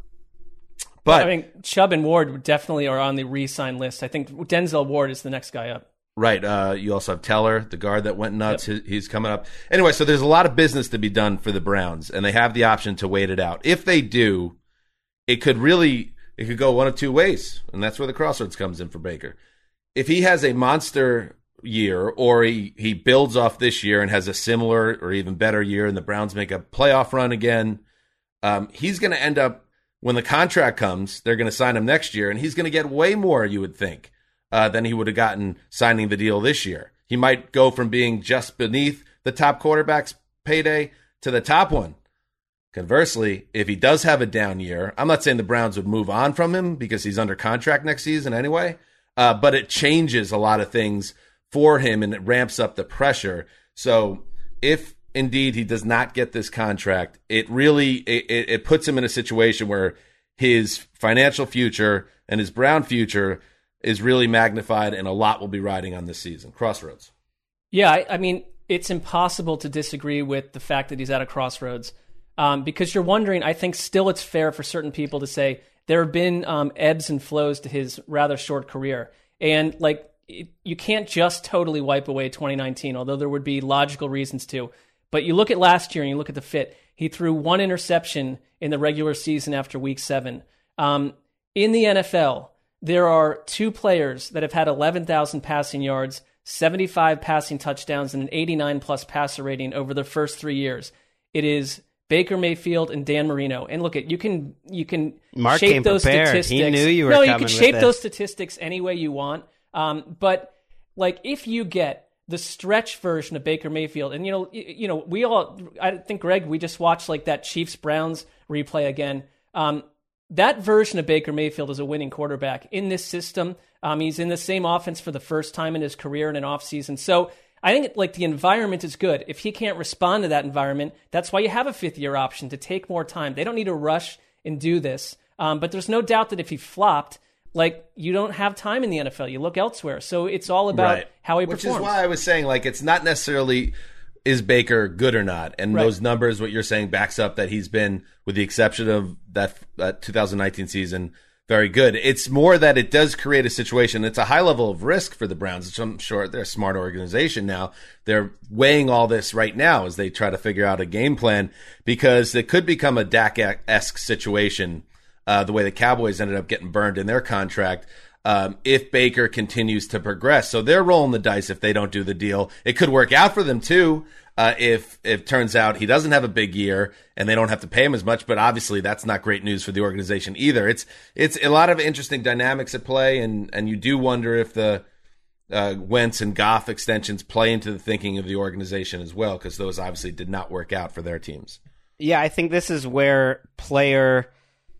But I mean, Chubb and Ward definitely are on the re-sign list. I think Denzel Ward is the next guy up. Right. Uh, you also have Teller, the guard that went nuts. Yep. He, he's coming up. Anyway, so there's a lot of business to be done for the Browns, and they have the option to wait it out. If they do, it could really it could go one of two ways, and that's where the crossroads comes in for Baker. If he has a monster year, or he, he builds off this year and has a similar or even better year, and the Browns make a playoff run again, um, he's going to end up, when the contract comes, they're going to sign him next year, and he's going to get way more, you would think, uh, than he would have gotten signing the deal this year. He might go from being just beneath the top quarterback's payday to the top one. Conversely, if he does have a down year, I'm not saying the Browns would move on from him because he's under contract next season anyway, uh, but it changes a lot of things for him and it ramps up the pressure. So if indeed he does not get this contract, it really it, it puts him in a situation where his financial future and his Brown future is really magnified, and a lot will be riding on this season. Crossroads. Yeah, I, I mean, it's impossible to disagree with the fact that he's at a crossroads, um, because you're wondering, I think still it's fair for certain people to say there have been um, ebbs and flows to his rather short career. And like, it, you can't just totally wipe away twenty nineteen, although there would be logical reasons to. But you look at last year and you look at the fit. He threw one interception in the regular season after week seven. Um, in the N F L, there are two players that have had eleven thousand passing yards, seventy-five passing touchdowns, and an eighty-nine plus passer rating over their first three years. It is Baker Mayfield and Dan Marino. And look, at you can you can Mark shape came those prepared. statistics. He knew you were no, coming you can with shape this. those statistics any way you want. Um, but like, if you get the stretch version of Baker Mayfield, and you know, you, you know, we all, I think, Greg, we just watched like that Chiefs Browns replay again. Um, that version of Baker Mayfield is a winning quarterback in this system. Um, he's in the same offense for the first time in his career in an offseason. So I think like the environment is good. If he can't respond to that environment, that's why you have a fifth year option to take more time. They don't need to rush and do this. Um, but there's no doubt that if he flopped, like, you don't have time in the N F L. You look elsewhere. So it's all about Right. how he Which performs. is why I was saying, like, it's not necessarily is Baker good or not. And Right. those numbers, what you're saying, backs up that he's been, with the exception of that, that two thousand nineteen season, very good. It's more that it does create a situation. It's a high level of risk for the Browns, which I'm sure they're a smart organization now. They're weighing all this right now as they try to figure out a game plan, because it could become a Dak-esque situation, uh, the way the Cowboys ended up getting burned in their contract, um, if Baker continues to progress. So they're rolling the dice if they don't do the deal. It could work out for them too, uh, if if it turns out he doesn't have a big year and they don't have to pay him as much. But obviously that's not great news for the organization either. It's it's a lot of interesting dynamics at play, and, and you do wonder if the uh, Wentz and Goff extensions play into the thinking of the organization as well, because those obviously did not work out for their teams. Yeah, I think this is where player,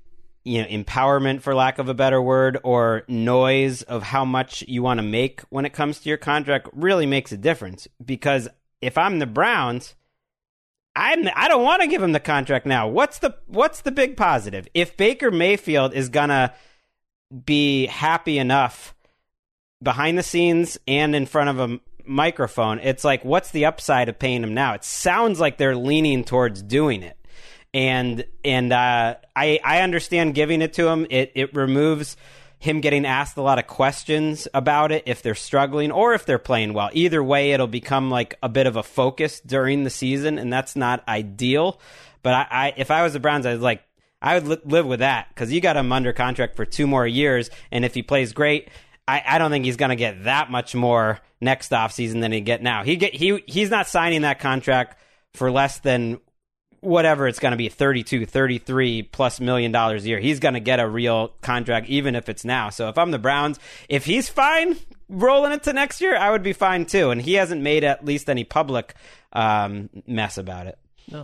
you know, empowerment, for lack of a better word, or noise of how much you want to make when it comes to your contract really makes a difference. Because if I'm the Browns, I'm I don't want to give him the contract now. What's the what's the big positive? If Baker Mayfield is gonna be happy enough behind the scenes and in front of a microphone, it's like, what's the upside of paying him now? It sounds like they're leaning towards doing it. And and uh, I I understand giving it to him. It it removes him getting asked a lot of questions about it if they're struggling or if they're playing well. Either way, it'll become like a bit of a focus during the season, and that's not ideal. But I, I if I was the Browns, I'd like I would li- live with that, because you got him under contract for two more years, and if he plays great, I, I don't think he's going to get that much more next offseason than he get now. He get he he's not signing that contract for less than whatever it's going to be, thirty-two, thirty-three plus million dollars a year. He's going to get a real contract, even if it's now. So if I'm the Browns, if he's fine rolling into next year, I would be fine too. And he hasn't made at least any public um, mess about it. No.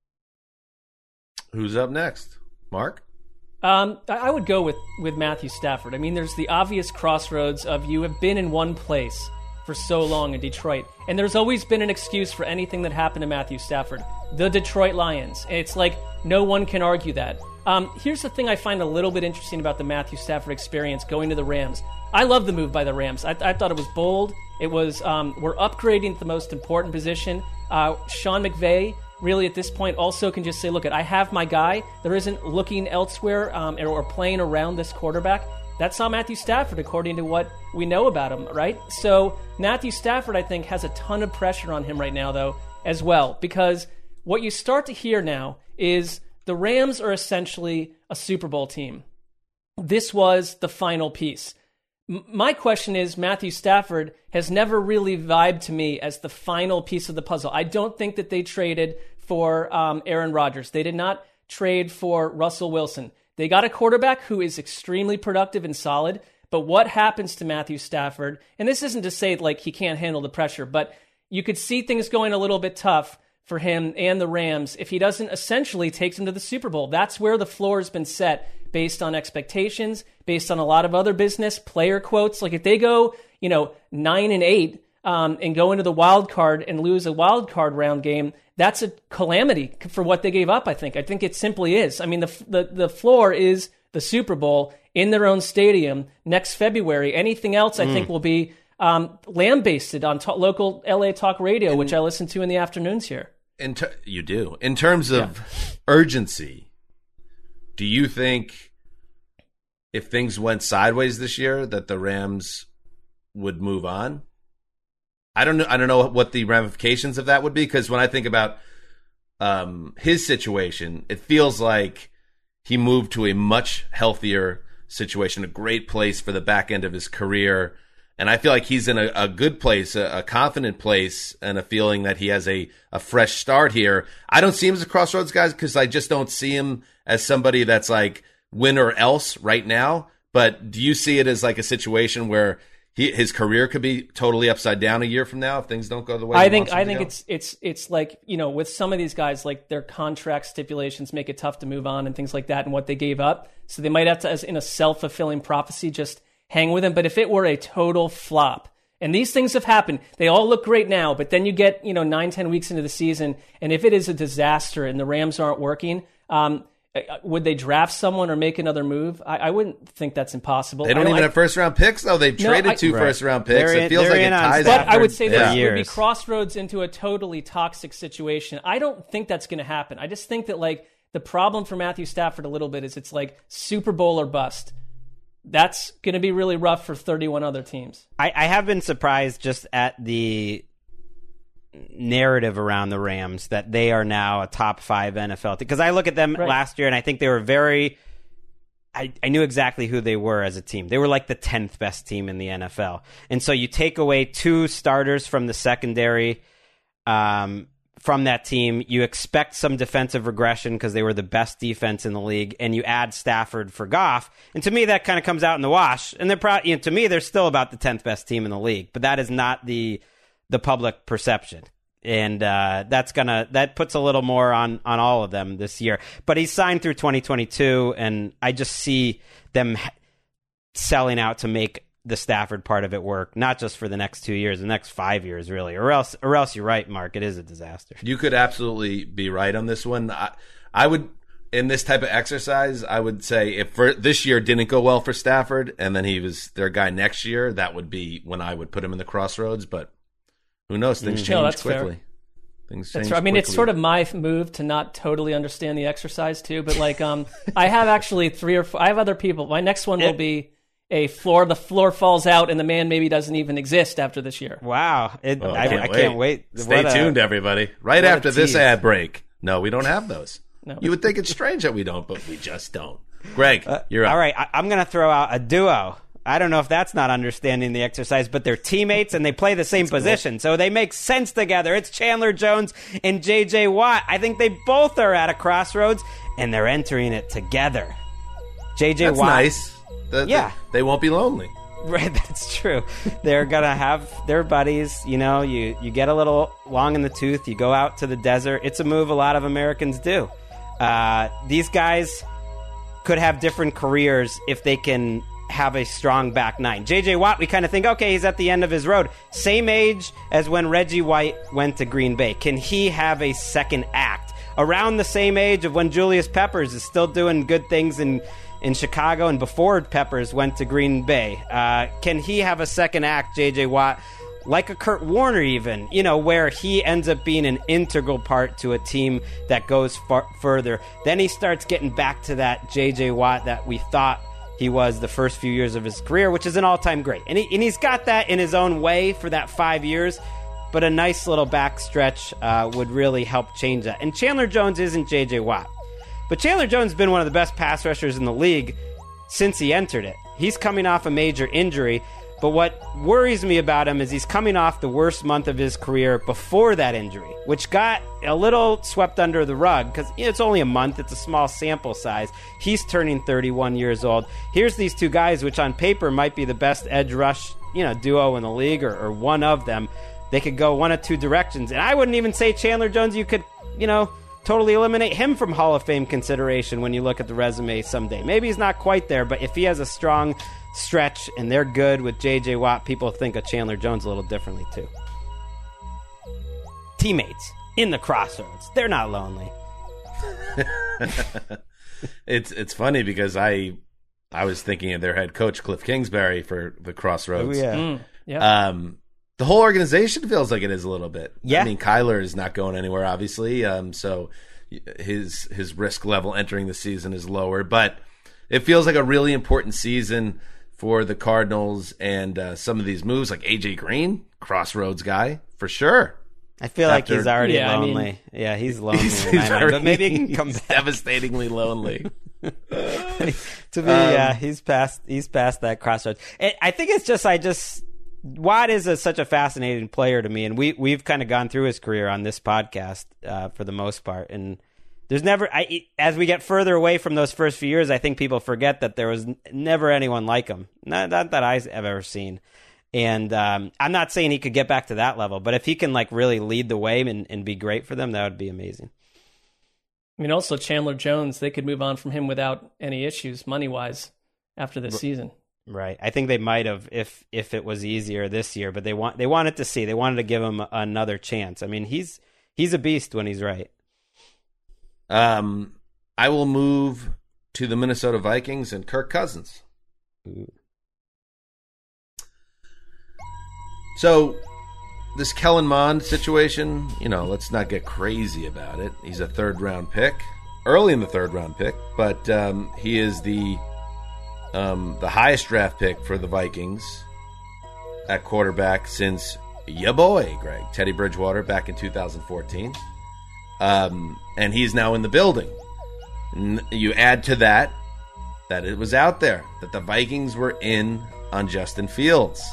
Who's up next? Mark? Um, I I would go with, with Matthew Stafford. I mean, there's the obvious crossroads of you have been in one place for so long in Detroit, and there's always been an excuse for anything that happened to Matthew Stafford. The Detroit Lions. It's like no one can argue that. Um, here's the thing I find a little bit interesting about the Matthew Stafford experience going to the Rams. I love the move by the Rams. I, I thought it was bold. It was, um, we're upgrading the most important position. Uh, Sean McVay really at this point also can just say, look, I have my guy. There isn't looking elsewhere um, or, or playing around this quarterback. That's not Matthew Stafford, according to what we know about him, right? So Matthew Stafford, I think, has a ton of pressure on him right now, though, as well, because what you start to hear now is the Rams are essentially a Super Bowl team. This was the final piece. M- my question is, Matthew Stafford has never really vibed to me as the final piece of the puzzle. I don't think that they traded for um, Aaron Rodgers. They did not trade for Russell Wilson. They got a quarterback who is extremely productive and solid, but what happens to Matthew Stafford, and this isn't to say like he can't handle the pressure, but you could see things going a little bit tough for him and the Rams if he doesn't essentially take them to the Super Bowl. That's where the floor has been set based on expectations, based on a lot of other business, player quotes. Like if they go, you know, nine and eight um, and go into the wild card and lose a wild card round game, that's a calamity for what they gave up, I think. I think it simply is. I mean, the the, the floor is the Super Bowl in their own stadium next February. Anything else, I mm. think, will be um, lambasted on to- local L A talk radio, and, which I listen to in the afternoons here. In ter- you do. In terms of yeah. urgency, do you think if things went sideways this year that the Rams would move on? I don't know. I don't know what the ramifications of that would be, because when I think about um, his situation, it feels like he moved to a much healthier situation, a great place for the back end of his career. And I feel like he's in a, a good place, a, a confident place, and a feeling that he has a, a fresh start here. I don't see him as a crossroads guy because I just don't see him as somebody that's like win or else right now. But do you see it as like a situation where he, his career could be totally upside down a year from now if things don't go the way I he think wants them I to think go? it's it's it's like, you know, with some of these guys, like their contract stipulations make it tough to move on and things like that and what they gave up. So they might have to, as in a self-fulfilling prophecy, just hang with him. But if it were a total flop, and these things have happened, they all look great now, but then you get, you know, nine, ten weeks into the season, and if it is a disaster and the Rams aren't working, um, would they draft someone or make another move? I, I wouldn't think that's impossible. They don't, don't even I, have first round picks, though. They've no, traded I, two right. first round picks. They're it feels in, like it ties. But I would say yeah. this would be crossroads into a totally toxic situation. I don't think that's going to happen. I just think that like the problem for Matthew Stafford a little bit is it's like Super Bowl or bust. That's going to be really rough for thirty-one other teams. I, I have been surprised just at the narrative around the Rams that they are now a top five N F L team. Because I look at them right. last year and I think they were very... I, I knew exactly who they were as a team. They were like the tenth best team in the N F L. And so you take away two starters from the secondary um, from that team. You expect some defensive regression because they were the best defense in the league. And you add Stafford for Goff. And to me, that kind of comes out in the wash. And they're pro- you know, to me, they're still about the tenth best team in the league. But that is not the the public perception. And uh, that's gonna that puts a little more on, on all of them this year. But he's signed through twenty twenty-two, and I just see them selling out to make the Stafford part of it work, not just for the next two years, the next five years, really. Or else, or else you're right, Mark. It is a disaster. You could absolutely be right on this one. I, I would, in this type of exercise, I would say if for, this year didn't go well for Stafford, and then he was their guy next year, that would be when I would put him in the crossroads. But who knows? Things mm. change no, that's quickly. Fair. Things that's change right. I mean, quickly. It's sort of my move to not totally understand the exercise too. But like, um, I have actually three or four. I have other people. My next one will be a floor. The floor falls out, and the man maybe doesn't even exist after this year. Wow! It, oh, I, I, can't, I wait. can't wait. Stay what tuned, a, everybody. Right after this ad break. No, we don't have those. No. You would think it's strange that we don't, but we just don't. Greg, uh, you're up. All right, I, I'm going to throw out a duo. I don't know if that's not understanding the exercise, but they're teammates and they play the same that's position. Cool. So they make sense together. It's Chandler Jones and J J Watt. I think they both are at a crossroads and they're entering it together. J J that's Watt. nice. The, yeah. The, they won't be lonely. Right, that's true. They're going to have their buddies. You know, you, you get a little long in the tooth. You go out to the desert. It's a move a lot of Americans do. Uh, these guys could have different careers if they can have a strong back nine. J J Watt, we kind of think, okay, he's at the end of his road. Same age as when Reggie White went to Green Bay. Can he have a second act around the same age of when Julius Peppers is still doing good things in in Chicago and before Peppers went to Green Bay. Uh, can he have a second act, J J. Watt, like a Kurt Warner even, you know, where he ends up being an integral part to a team that goes far further? Then he starts getting back to that J J. Watt that we thought he was the first few years of his career, which is an all-time great. And, he, and he's got that in his own way for that five years, but a nice little backstretch uh, would really help change that. And Chandler Jones isn't J J. Watt. But Chandler Jones has been one of the best pass rushers in the league since he entered it. He's coming off a major injury, but what worries me about him is he's coming off the worst month of his career before that injury, which got a little swept under the rug because it's only a month. It's a small sample size. He's turning thirty-one years old. Here's these two guys, which on paper might be the best edge rush, you know, duo in the league, or, or one of them. They could go one of two directions. And I wouldn't even say Chandler Jones, you could, you know, totally eliminate him from Hall of Fame consideration when you look at the resume someday. Maybe he's not quite there, but if he has a strong stretch and they're good with J J. Watt, people think of Chandler Jones a little differently too. Teammates in the crossroads, they're not lonely. it's it's funny because I I was thinking of their head coach Cliff Kingsbury for the Crossroads. Oh, yeah. Mm, yeah. Um, the whole organization feels like it is a little bit. Yeah. I mean, Kyler is not going anywhere, obviously. Um, so his his risk level entering the season is lower, but it feels like a really important season for the Cardinals, and uh, some of these moves, like A J Green, Crossroads guy for sure. I feel After, like he's already yeah, lonely. I mean, yeah, he's lonely. He's, in my he's mind, already, but maybe he can come he's back. devastatingly lonely. to me, Um, yeah, he's past he's past that crossroads. It, I think it's just I just Watt is a, such a fascinating player to me, and we we've kind of gone through his career on this podcast uh, for the most part, and there's never I, as we get further away from those first few years, I think people forget that there was never anyone like him, not, not that I've ever seen. And um, I'm not saying he could get back to that level, but if he can like really lead the way and, and be great for them, that would be amazing. I mean, also Chandler Jones, they could move on from him without any issues money-wise after this season. Right. I think they might have if if it was easier this year, but they want they wanted to see. They wanted to give him another chance. I mean, he's he's a beast when he's right. Um, I will move to the Minnesota Vikings and Kirk Cousins. Ooh. So, this Kellen Mond situation, you know, let's not get crazy about it. He's a third-round pick, early in the third-round pick, but um, he is the um, the highest draft pick for the Vikings at quarterback since ya boy, Greg, Teddy Bridgewater, back in two thousand fourteen. Um, and he's now in the building. N- you add to that that it was out there that the Vikings were in on Justin Fields.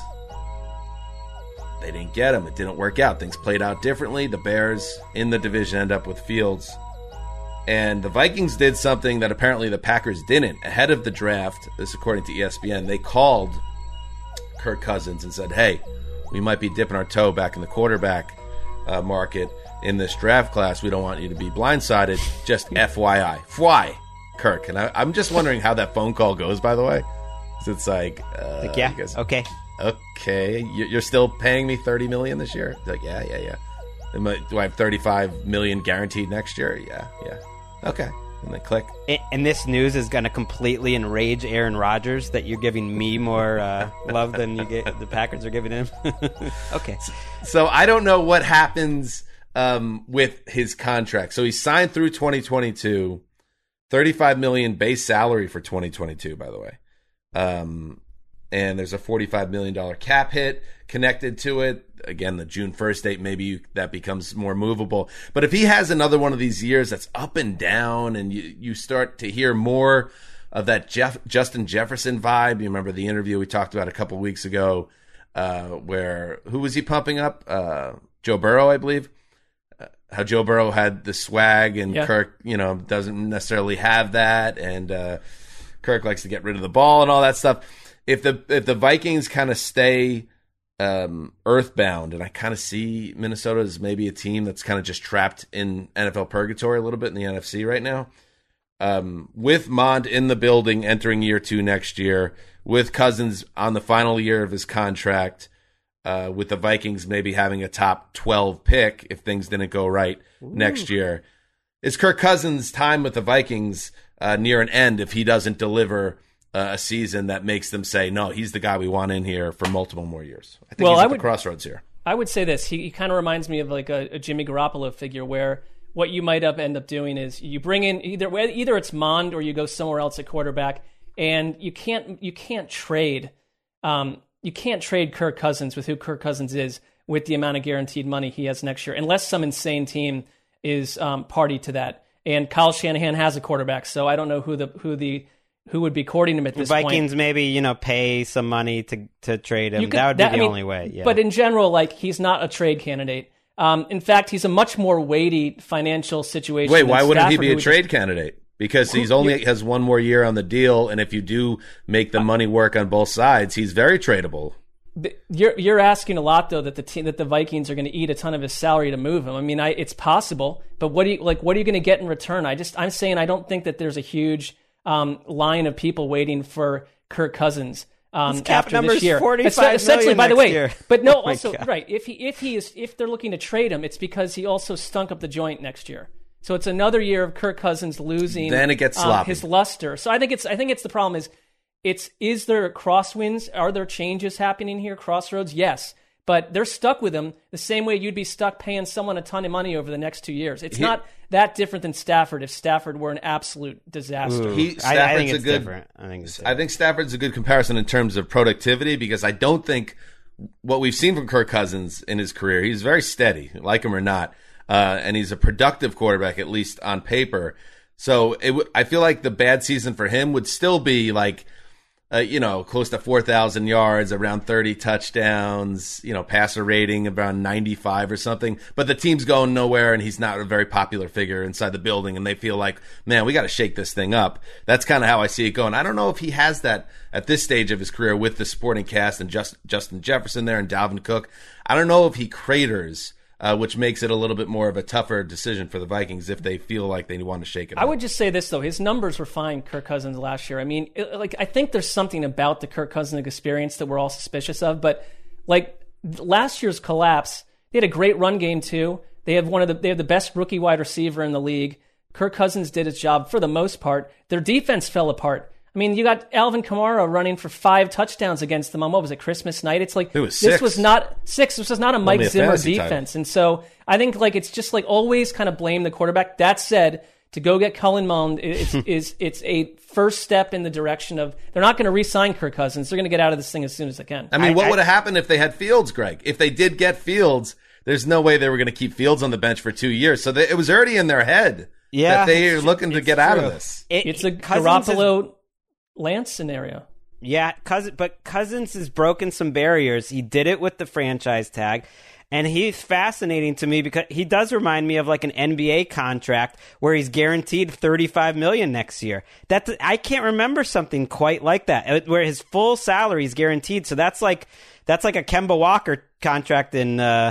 They didn't get him. It didn't work out. Things played out differently. The Bears in the division end up with Fields. And the Vikings did something that apparently the Packers didn't. Ahead of the draft, this according to E S P N, they called Kirk Cousins and said, hey, we might be dipping our toe back in the quarterback uh, market in this draft class. We don't want you to be blindsided. Just F Y I. Fly, Kirk. And I, I'm just wondering how that phone call goes, by the way. So it's like, uh, Like, yeah, you guys- okay. Okay, you're still paying me thirty million dollars this year? Like, yeah, yeah, yeah. Am I- Do I have thirty-five million dollars guaranteed next year? Yeah, yeah. Okay, and then click. And- And this news is going to completely enrage Aaron Rodgers that you're giving me more uh, love than you get the Packers are giving him. Okay. So I don't know what happens um, with his contract. So he signed through twenty twenty-two, thirty-five million dollars base salary for twenty twenty-two, by the way. Um, and there's a forty-five million dollars cap hit connected to it. Again, the June first date, maybe you, that becomes more movable. But if he has another one of these years that's up and down, and you, you start to hear more of that Jeff, Justin Jefferson vibe, you remember the interview we talked about a couple weeks ago, uh, where, who was he pumping up? Uh, Joe Burrow, I believe. Uh, how Joe Burrow had the swag, and Yeah. Kirk, you know, doesn't necessarily have that, and uh, Kirk likes to get rid of the ball and all that stuff. If the if the Vikings kind of stay um, earthbound, and I kind of see Minnesota as maybe a team that's kind of just trapped in N F L purgatory a little bit in the N F C right now, um, with Mond in the building entering year two next year, with Cousins on the final year of his contract, uh, with the Vikings maybe having a top twelve pick if things didn't go right Ooh. next year. is Kirk Cousins' time with the Vikings uh, near an end if he doesn't deliver uh, a season that makes them say, no, he's the guy we want in here for multiple more years? I think well, he's at I would, the crossroads here. I would say this. He, he kind of reminds me of like a, a Jimmy Garoppolo figure where what you might up end up doing is you bring in either either it's Mond or you go somewhere else at quarterback, and you can't you can't trade um, you can't trade Kirk Cousins with who Kirk Cousins is with the amount of guaranteed money he has next year, unless some insane team is um, party to that. And Kyle Shanahan has a quarterback, so I don't know who the who the who would be courting him at this Vikings point. Vikings maybe, you know, pay some money to to trade him. Could, that would be that, the I mean, only way. Yeah. But in general, like he's not a trade candidate. Um, in fact, he's a much more weighty financial situation. Wait, than why wouldn't Stafford, he be a who trade just, candidate? Because he's only has one more year on the deal, and if you do make the money work on both sides, he's very tradable. You're you're asking a lot though that the team that the Vikings are going to eat a ton of his salary to move him. I mean, I, it's possible, but what do you like? What are you going to get in return? I just I'm saying I don't think that there's a huge um, line of people waiting for Kirk Cousins um, His cap after this year. forty-five Essentially, million by the next way, year. but no, Oh my also God. right. If he if he is if they're looking to trade him, it's because he also stunk up the joint next year. So it's another year of Kirk Cousins losing. Then it gets um, sloppy. his luster. So I think it's I think it's the problem is. It's is there crosswinds? Are there changes happening here? Crossroads? Yes. But they're stuck with him the same way you'd be stuck paying someone a ton of money over the next two years. It's He- not that different than Stafford if Stafford were an absolute disaster. Ooh. He, I, I Stafford's think a it's good, different. I think it's I different. think Stafford's a good comparison in terms of productivity because I don't think what we've seen from Kirk Cousins in his career, he's very steady, like him or not, uh, and he's a productive quarterback, at least on paper. So it w- I feel like the bad season for him would still be like, Uh, you know, close to four thousand yards, around thirty touchdowns, you know, passer rating around ninety-five or something. But the team's going nowhere, and he's not a very popular figure inside the building, and they feel like, man, we got to shake this thing up. That's kind of how I see it going. I don't know if he has that at this stage of his career with the supporting cast and just, Justin Jefferson there and Dalvin Cook. I don't know if he craters, uh, which makes it a little bit more of a tougher decision for the Vikings if they feel like they want to shake it up. I would just say this, though. His numbers were fine, Kirk Cousins, last year. I mean, it, like I think there's something about the Kirk Cousins experience that we're all suspicious of. But, like, last year's collapse, they had a great run game, too. They have one of the they have the best rookie wide receiver in the league. Kirk Cousins did his job for the most part. Their defense fell apart. I mean, you got Alvin Kamara running for five touchdowns against them on, what was it, Christmas night? It's like, It was this six. was not six. This was not a Mike Only a Zimmer fantasy defense. And so I think like it's just like always kind of blame the quarterback. That said, to go get Cullen Mond is, is it's a first step in the direction of they're not going to re-sign Kirk Cousins. They're going to get out of this thing as soon as they can. I mean, I- what I- would have happened if they had Fields, Greg? If they did get Fields, there's no way they were going to keep Fields on the bench for two years. So they, it was already in their head Yeah, that they are it's- looking to it's get out of true. this. It- It's a Cousins is- Garoppolo Lance scenario. Yeah, Cousins, but Cousins has broken some barriers. He did it with the franchise tag, and he's fascinating to me because he does remind me of like an N B A contract where he's guaranteed thirty-five million dollars next year. That I can't remember something quite like that where his full salary is guaranteed. So that's like that's like a Kemba Walker contract in uh,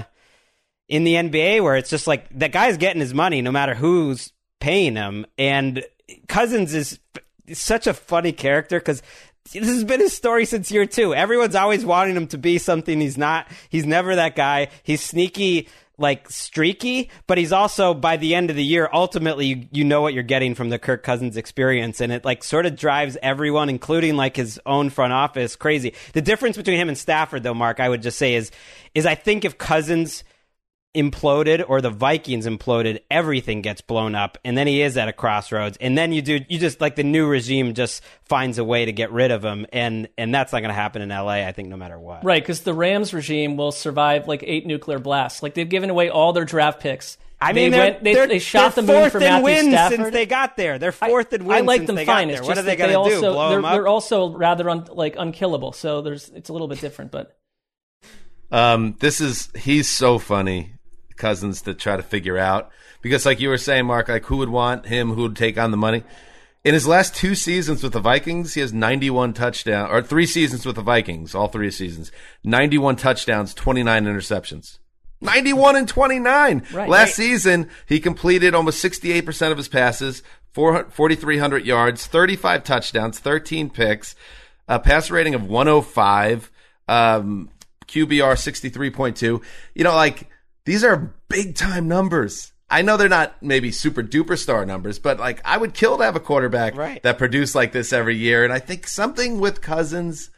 in the N B A where it's just like that guy's getting his money no matter who's paying him. And Cousins is such a funny character because this has been his story since year two. Everyone's always wanting him to be something he's not. He's never that guy. He's sneaky, like streaky, but he's also, by the end of the year, ultimately, you, you know what you're getting from the Kirk Cousins experience. And it like sort of drives everyone, including like his own front office, crazy. The difference between him and Stafford, though, Mark, I would just say is, is I think if Cousins imploded or the Vikings imploded, everything gets blown up, and then he is at a crossroads, and then you do you just like the new regime just finds a way to get rid of him, and and that's not going to happen in L A, I think, no matter what. Right, because the Rams regime will survive like eight nuclear blasts. Like they've given away all their draft picks. I they mean, they're, went, they, they're, they shot they're the moon fourth for in Matthew wins Stafford. since they got there. They're fourth in wins I like since them they fine. got It's there. What just are they that going to do? also, Blow they're, them up? they're also rather un, like unkillable. So there's it's a little bit different, but Um, this is he's so funny, Cousins, to try to figure out because, like you were saying, Mark, like who would want him? Who would take on the money? In his last two seasons with the Vikings, he has ninety-one touchdowns, or three seasons with the Vikings, all three seasons, ninety-one touchdowns, twenty-nine interceptions. ninety-one and twenty-nine. Right. Last Right. season, he completed almost sixty-eight percent of his passes, forty-three hundred yards, thirty-five touchdowns, thirteen picks, a passer rating of one oh five, um, Q B R sixty-three point two. You know, like, these are big time numbers I know they're not maybe super duper star numbers, but like I would kill to have a quarterback right. that produced like this every year. And I think something with Cousins,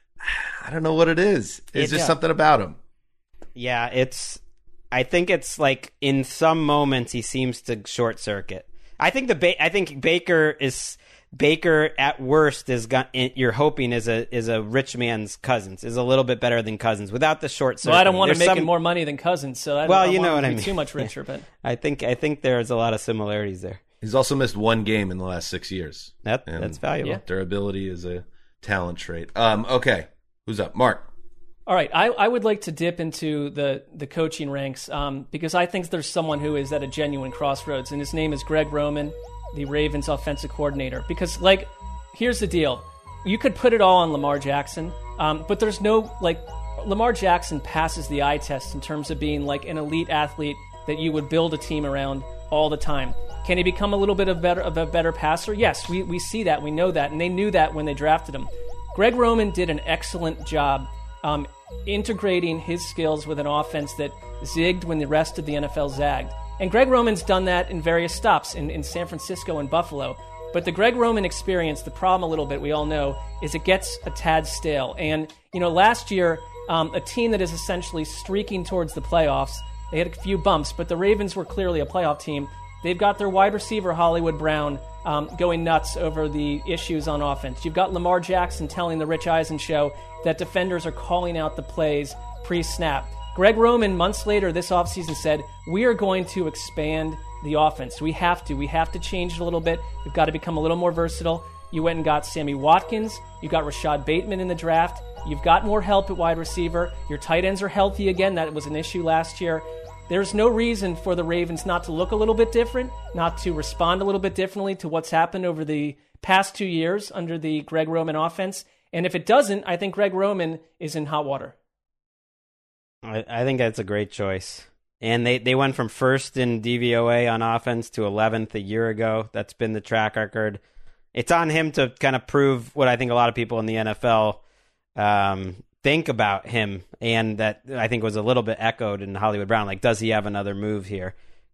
I don't know what it is. It's just yeah. something about him. Yeah, it's. I think it's like in some moments he seems to short circuit. I think the ba- I think Baker is Baker at worst is got. You're hoping is a is a rich man's Cousins, is a little bit better than Cousins without the short circuit. Well, I don't want to make some... him more money than Cousins, so I don't, well, I don't you want know him what to I be mean. too much richer. But I think I think there's a lot of similarities there. He's also missed one game in the last six years. That And that's valuable. Yeah. Durability is a talent trait. Um, okay, who's up? Mark. All right, I, I would like to dip into the, the coaching ranks um, because I think there's someone who is at a genuine crossroads, and his name is Greg Roman, the Ravens offensive coordinator. Because, like, here's the deal. You could put it all on Lamar Jackson, um, but there's no, like, Lamar Jackson passes the eye test in terms of being, like, an elite athlete that you would build a team around all the time. Can he become a little bit of, better, of a better passer? Yes, we, we see that. We know that, and they knew that when they drafted him. Greg Roman did an excellent job um, integrating his skills with an offense that zigged when the rest of the N F L zagged. And Greg Roman's done that in various stops in, in San Francisco and Buffalo. But the Greg Roman experience, the problem a little bit, we all know, is it gets a tad stale. And, you know, last year, um, a team that is essentially streaking towards the playoffs, they had a few bumps, but the Ravens were clearly a playoff team. They've got their wide receiver, Hollywood Brown, um, going nuts over the issues on offense. You've got Lamar Jackson telling the Rich Eisen show that defenders are calling out the plays pre-snap. Greg Roman, months later this offseason, said, we are going to expand the offense. We have to. We have to change it a little bit. We've got to become a little more versatile. You went and got Sammy Watkins. You got Rashad Bateman in the draft. You've got more help at wide receiver. Your tight ends are healthy again. That was an issue last year. There's no reason for the Ravens not to look a little bit different, not to respond a little bit differently to what's happened over the past two years under the Greg Roman offense. And if it doesn't, I think Greg Roman is in hot water. I, I think that's a great choice. And they, they went from first in D V O A on offense to eleventh a year ago. That's been the track record. It's on him to kind of prove what I think a lot of people in the N F L um, think about him, and that I think was a little bit echoed in Hollywood Brown. Like, does he have another move here?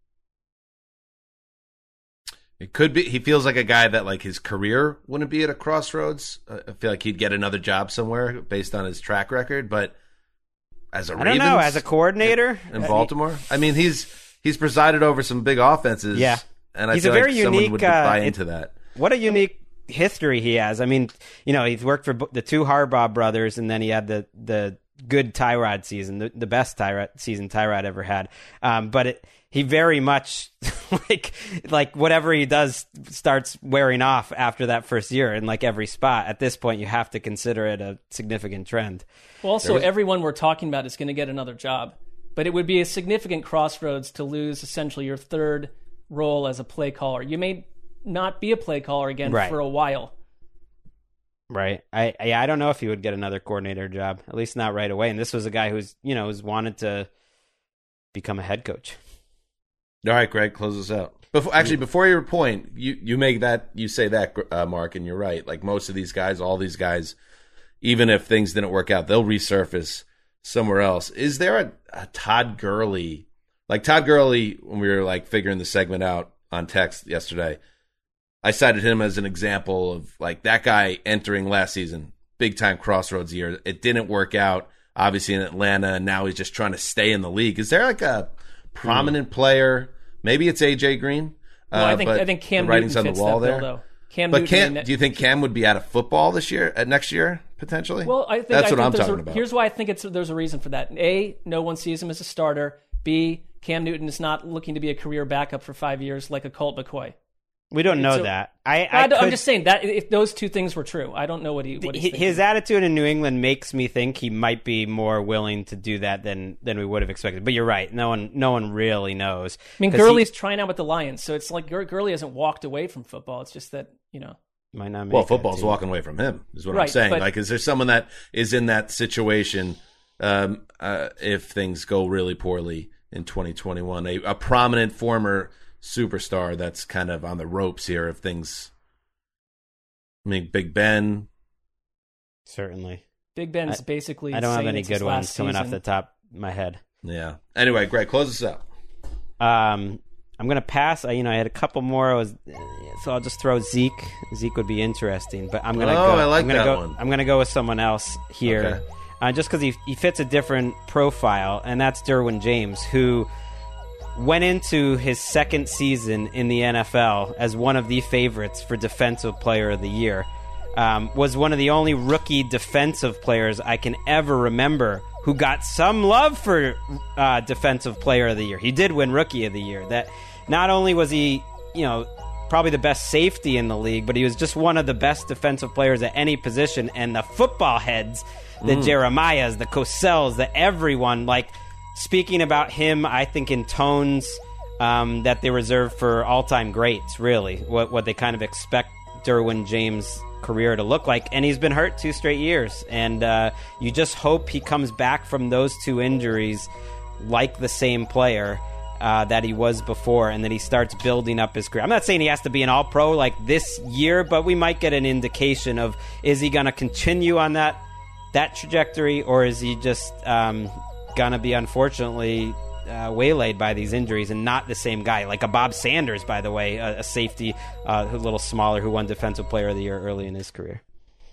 It could be. He feels like a guy that like his career wouldn't be at a crossroads. I feel like he'd get another job somewhere based on his track record. But as a I don't Ravens, know, as a coordinator in Baltimore, I mean, he's he's presided over some big offenses. Yeah, and I he's feel a very like someone unique, would uh, buy it- into that. What a unique history he has. I mean, you know, he's worked for bo- the two Harbaugh brothers, and then he had the the good Tyrod season, the, the best Tyrod season Tyrod ever had. Um, but it, he very much like like whatever he does starts wearing off after that first year in like every spot. At this point, you have to consider it a significant trend. Well, also, everyone we're talking about is going to get another job. But it would be a significant crossroads to lose essentially your third role as a play caller. You may not be a play caller again Right. for a while. Right. I, I I don't know if he would get another coordinator job, at least not right away. And this was a guy who's, you know, who's wanted to become a head coach. All right, Greg, close us out. Before, actually, before your point, you, you make that, you say that, uh, Mark, and you're right. Like most of these guys, all these guys, even if things didn't work out, they'll resurface somewhere else. Is there a, a Todd Gurley? Like Todd Gurley, when we were like figuring the segment out on text yesterday, I cited him as an example of like that guy entering last season, big time crossroads year. It didn't work out, obviously, in Atlanta, and now he's just trying to stay in the league. Is there like a prominent player? Maybe it's A J Green. Well, uh, I think but I think Cam the writing's Newton on the fits wall that there. bill, though. Cam But Newton, Cam, I mean, do you think Cam would be out of football this year, uh, next year potentially? Well, I think that's I what think I'm there's talking a, about. Here's why I think it's there's a reason for that. A, no one sees him as a starter. B, Cam Newton is not looking to be a career backup for five years like a Colt McCoy. We don't know So- that. I, I I don't- I'm could- just saying that if those two things were true, I don't know what he what he's Hi- thinking. his attitude in New England makes me think he might be more willing to do that than than we would have expected. But you're right. No one no one really knows. I mean, 'Cause Gurley's he trying out with the Lions, so it's like Gur- Gurley hasn't walked away from football. It's just that, you know. might not make Well, that football's team. walking away from him, is what I'm Right, saying. but- Like, is there someone that is in that situation um, uh, if things go really poorly in twenty twenty-one? A, a prominent former superstar that's kind of on the ropes here if things. I mean, Big Ben. Certainly. Big Ben's I- basically I don't have saying any it's his good ones last coming off season. the top of my head. Yeah. Anyway, Greg, close us out. Um, I'm gonna pass. I, you know, I had a couple more. I was, so I'll just throw Zeke. Zeke would be interesting, but I'm gonna Oh, go. I like I'm gonna that go, one. I'm gonna go with someone else here, Okay. uh, just because he he fits a different profile, and that's Derwin James, who went into his second season in the N F L as one of the favorites for Defensive Player of the Year. Um, was one of the only rookie defensive players I can ever remember who got some love for uh, Defensive Player of the Year. He did win Rookie of the Year. That not only was he, you know, probably the best safety in the league, but he was just one of the best defensive players at any position. And the football heads, the Mm. Jeremiahs, the Cossells, the everyone, like, speaking about him, I think in tones um, that they reserve for all-time greats, really, what what they kind of expect Derwin James' career to look like. And he's been hurt two straight years. And uh, you just hope he comes back from those two injuries like the same player uh, that he was before, and that he starts building up his career. I'm not saying he has to be an all-pro like this year, but we might get an indication of, is he going to continue on that that trajectory, or is he just um, going to be, unfortunately, uh, waylaid by these injuries and not the same guy? Like a Bob Sanders, by the way, a, a safety uh, a little smaller who won Defensive Player of the Year early in his career.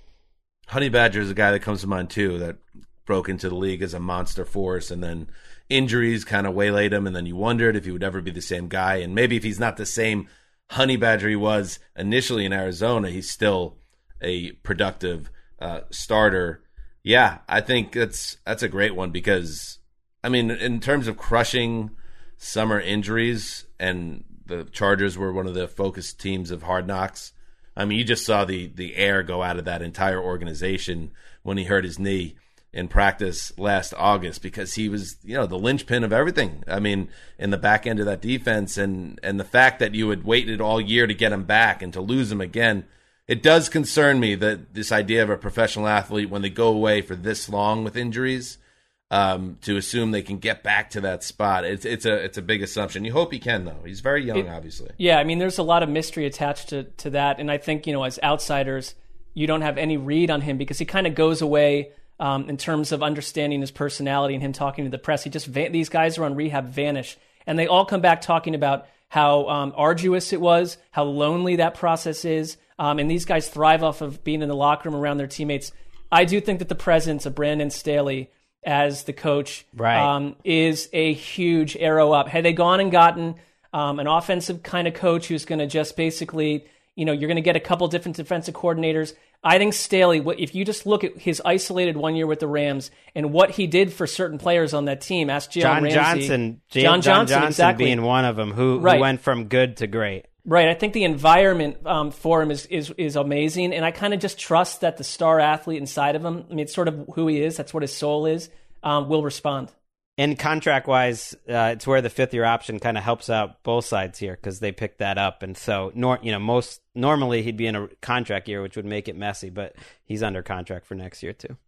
Honey Badger is a guy that comes to mind too, that broke into the league as a monster force, and then injuries kind of waylaid him, and then you wondered if he would ever be the same guy. And maybe if he's not the same Honey Badger he was initially in Arizona, he's still a productive uh, starter. Yeah, I think that's that's a great one, because, I mean, in terms of crushing summer injuries, and the Chargers were one of the focus teams of Hard Knocks. I mean, you just saw the the air go out of that entire organization when he hurt his knee in practice last August, because he was, you know, the linchpin of everything. I mean, in the back end of that defense, and and the fact that you had waited all year to get him back and to lose him again, it does concern me that this idea of a professional athlete, when they go away for this long with injuries, um, to assume they can get back to that spot. It's it's a it's a big assumption. You hope he can, though. He's very young, It- obviously. Yeah, I mean, there's a lot of mystery attached to, to that. And I think, you know, as outsiders, you don't have any read on him, because he kind of goes away um, in terms of understanding his personality and him talking to the press. He just va- these guys are on rehab vanish. And they all come back talking about how um, arduous it was, how lonely that process is. Um, and these guys thrive off of being in the locker room around their teammates. I do think that the presence of Brandon Staley as the coach Right. um, is a huge arrow up. Had they gone and gotten um, an offensive kind of coach who's going to just basically, you know, you're going to get a couple different defensive coordinators. I think Staley, what- if you just look at his isolated one year with the Rams and what he did for certain players on that team, ask Jalen John Ramsey. Johnson, J- John John Johnson, Johnson exactly. being one of them, who, Right. who went from good to great. Right. I think the environment um, for him is, is is amazing. And I kind of just trust that the star athlete inside of him, I mean, it's sort of who he is, that's what his soul is, um, will respond. And contract-wise, uh, it's where the fifth-year option kind of helps out both sides here, because they picked that up. And so, nor, you know, most normally he'd be in a contract year, which would make it messy, but he's under contract for next year too.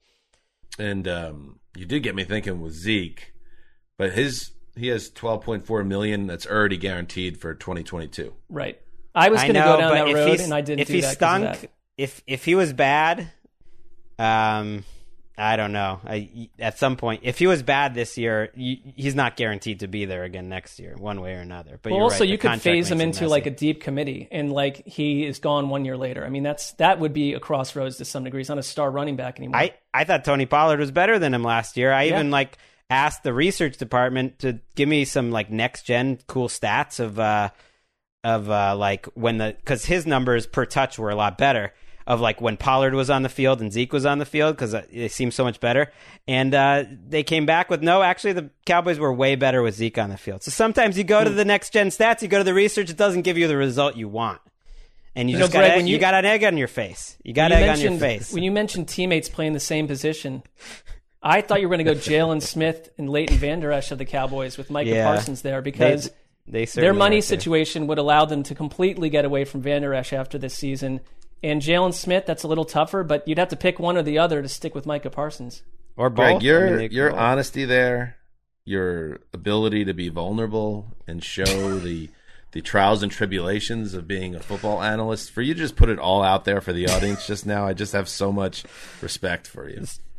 And um, you did get me thinking with Zeke, but his he has twelve point four million dollars that's already guaranteed for twenty twenty-two. Right. I was I going to know, go down but that if road, he's- and I didn't if do he that 'cause of stunk, that. if if he was bad, um, I don't know. I, at some point, if he was bad this year, you, he's not guaranteed to be there again next year, one way or another. But Well, you're also, right, the you could contract phase him makes it into like a messy. deep committee, and like he is gone one year later. I mean, that's that would be a crossroads to some degree. He's not a star running back anymore. I, I thought Tony Pollard was better than him last year. I Yeah. even like asked the research department to give me some like next gen cool stats of uh of uh like when the because his numbers per touch were a lot better, of like when Pollard was on the field and Zeke was on the field, because it seemed so much better. And uh, they came back with, no, actually the Cowboys were way better with Zeke on the field. So sometimes you go to the next gen stats, you go to the research, it doesn't give you the result you want. And you You know, just Greg, got when you, you- got an egg on your face. You got When egg you on your mentioned- face. When you mentioned teammates playing the same position, I thought you were going to go Jalen Smith and Leighton Vander Esch of the Cowboys with Micah Yeah. Parsons there, because They- they their certainly money are, too. situation would allow them to completely get away from Vander Esch after this season. And Jalen Smith, that's a little tougher, but you'd have to pick one or the other to stick with Micah Parsons. Or both. Greg, I your mean, they- your both. honesty there, your ability to be vulnerable and show the the trials and tribulations of being a football analyst, for you to just put it all out there for the audience just now, I just have so much respect for you.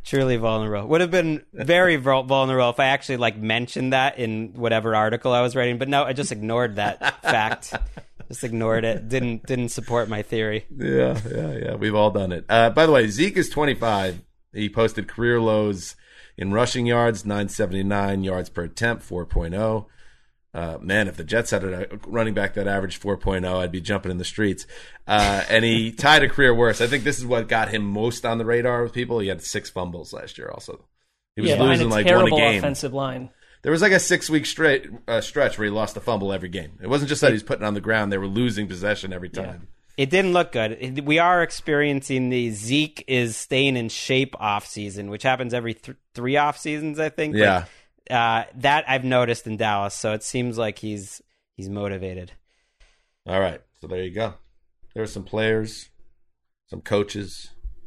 Truly vulnerable. Would have been very vul- vulnerable if I actually like mentioned that in whatever article I was writing. But no, I just ignored that fact. Just ignored it. Didn't didn't support my theory. Yeah, yeah, yeah. We've all done it. Uh, by the way, Zeke is twenty-five. He posted career lows in rushing yards, nine seventy-nine, yards per attempt, four point oh. Uh, man, if the Jets had a running back that averaged four point oh, I'd be jumping in the streets. Uh, and he tied a career worst. I think this is what got him most on the radar with people. He had six fumbles last year also. He was yeah, losing a like terrible one a game. Offensive line. There was like a six-week straight uh, stretch where he lost a fumble every game. It wasn't just that he was putting it on the ground. They were losing possession every time. Yeah. It didn't look good. It, we are experiencing the Zeke is staying in shape off season, which happens every th- three off seasons, I think. Yeah. Like, uh, that I've noticed in Dallas, so it seems like he's he's motivated. All right, so there you go. There are some players, some coaches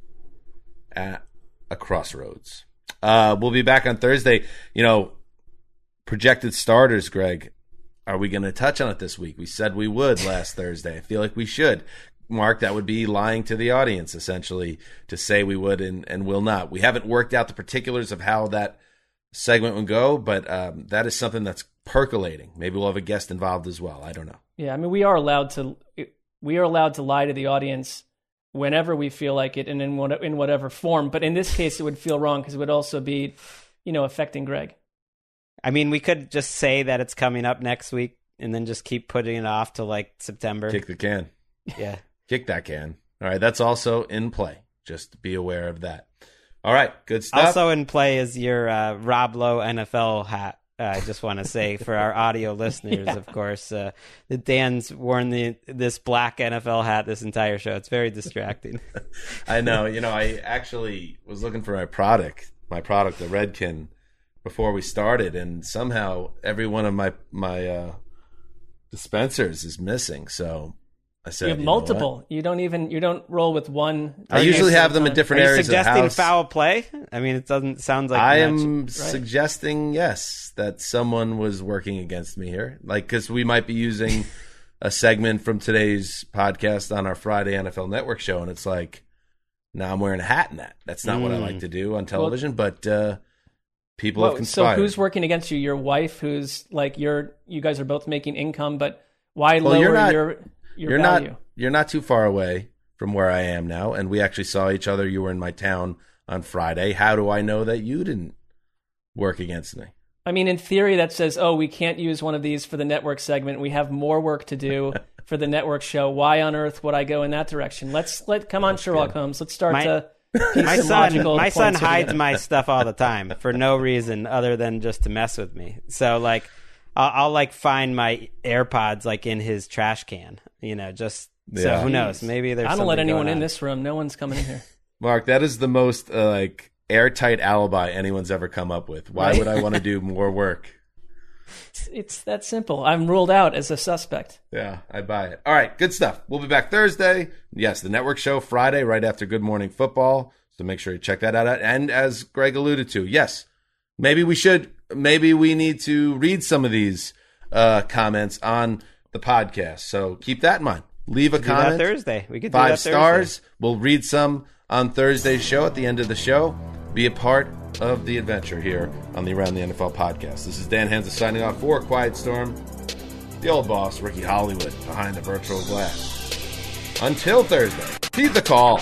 at a crossroads. Uh, we'll be back on Thursday. You know, projected starters, Greg. Are we going to touch on it this week? We said we would last Thursday. I feel like we should. Mark, that would be lying to the audience, essentially, to say we would and, and will not. We haven't worked out the particulars of how that segment would go, but um, that is something that's percolating. Maybe we'll have a guest involved as well. I don't know. Yeah, I mean, we are allowed to we are allowed to lie to the audience whenever we feel like it and in what, in whatever form. But in this case, it would feel wrong because it would also be, you know, affecting Greg. I mean, we could just say that it's coming up next week and then just keep putting it off to like September. Kick the can. Yeah. Kick that can. All right, that's also in play. Just be aware of that. All right, good stuff. Also in play is your uh, Rob Lowe N F L hat. Uh, I just want to say for our audio listeners, yeah. of course, uh, that Dan's worn the this black N F L hat this entire show. It's very distracting. I know. You know, I actually was looking for my product, my product, the Redkin, before we started, and somehow every one of my my uh, dispensers is missing. So I said, you have you multiple. You don't even you don't roll with one. I usually have them in different Are you areas suggesting of the house. foul play? I mean, it doesn't sound like I much, am right? suggesting yes that someone was working against me here, like because we might be using a segment from today's podcast on our Friday N F L Network show, and it's like now I'm wearing a hat in that. That's not mm. what I like to do on television, well, but uh, people well, have conspired. So who's working against you? Your wife, who's like you're you guys are both making income, but why well, lower you're not, your your you're value? Not, you're not too far away from where I am now, and we actually saw each other. You were in my town on Friday. How do I know that you didn't work against me? I mean, in theory, that says, oh, we can't use one of these for the network segment. We have more work to do for the network show. Why on earth would I go in that direction? Let's let come on, okay. Sherlock Holmes. Let's start my, to my son. My son hides together. my stuff all the time for no reason other than just to mess with me. So like, I'll, I'll like find my AirPods like in his trash can. You know, just yeah. so who knows? Maybe there's. I don't let anyone in on. this room. No one's coming in here. Mark, that is the most uh, like airtight alibi anyone's ever come up with. Why right? would I want to do more work? It's, it's that simple. I'm ruled out as a suspect. Yeah, I buy it. All right, good stuff. We'll be back Thursday. Yes, the network show Friday right after Good Morning Football. So make sure you check that out. And as Greg alluded to, yes, maybe we should, maybe we need to read some of these uh, comments on the podcast. So keep that in mind. Leave a we comment. Thursday. We could do five that stars. Thursday. We'll read some on Thursday's show at the end of the show. Be a part of the adventure here on the Around the N F L podcast. This is Dan Hansa signing off for Quiet Storm. The old boss, Ricky Hollywood, behind the virtual glass. Until Thursday, keep the call.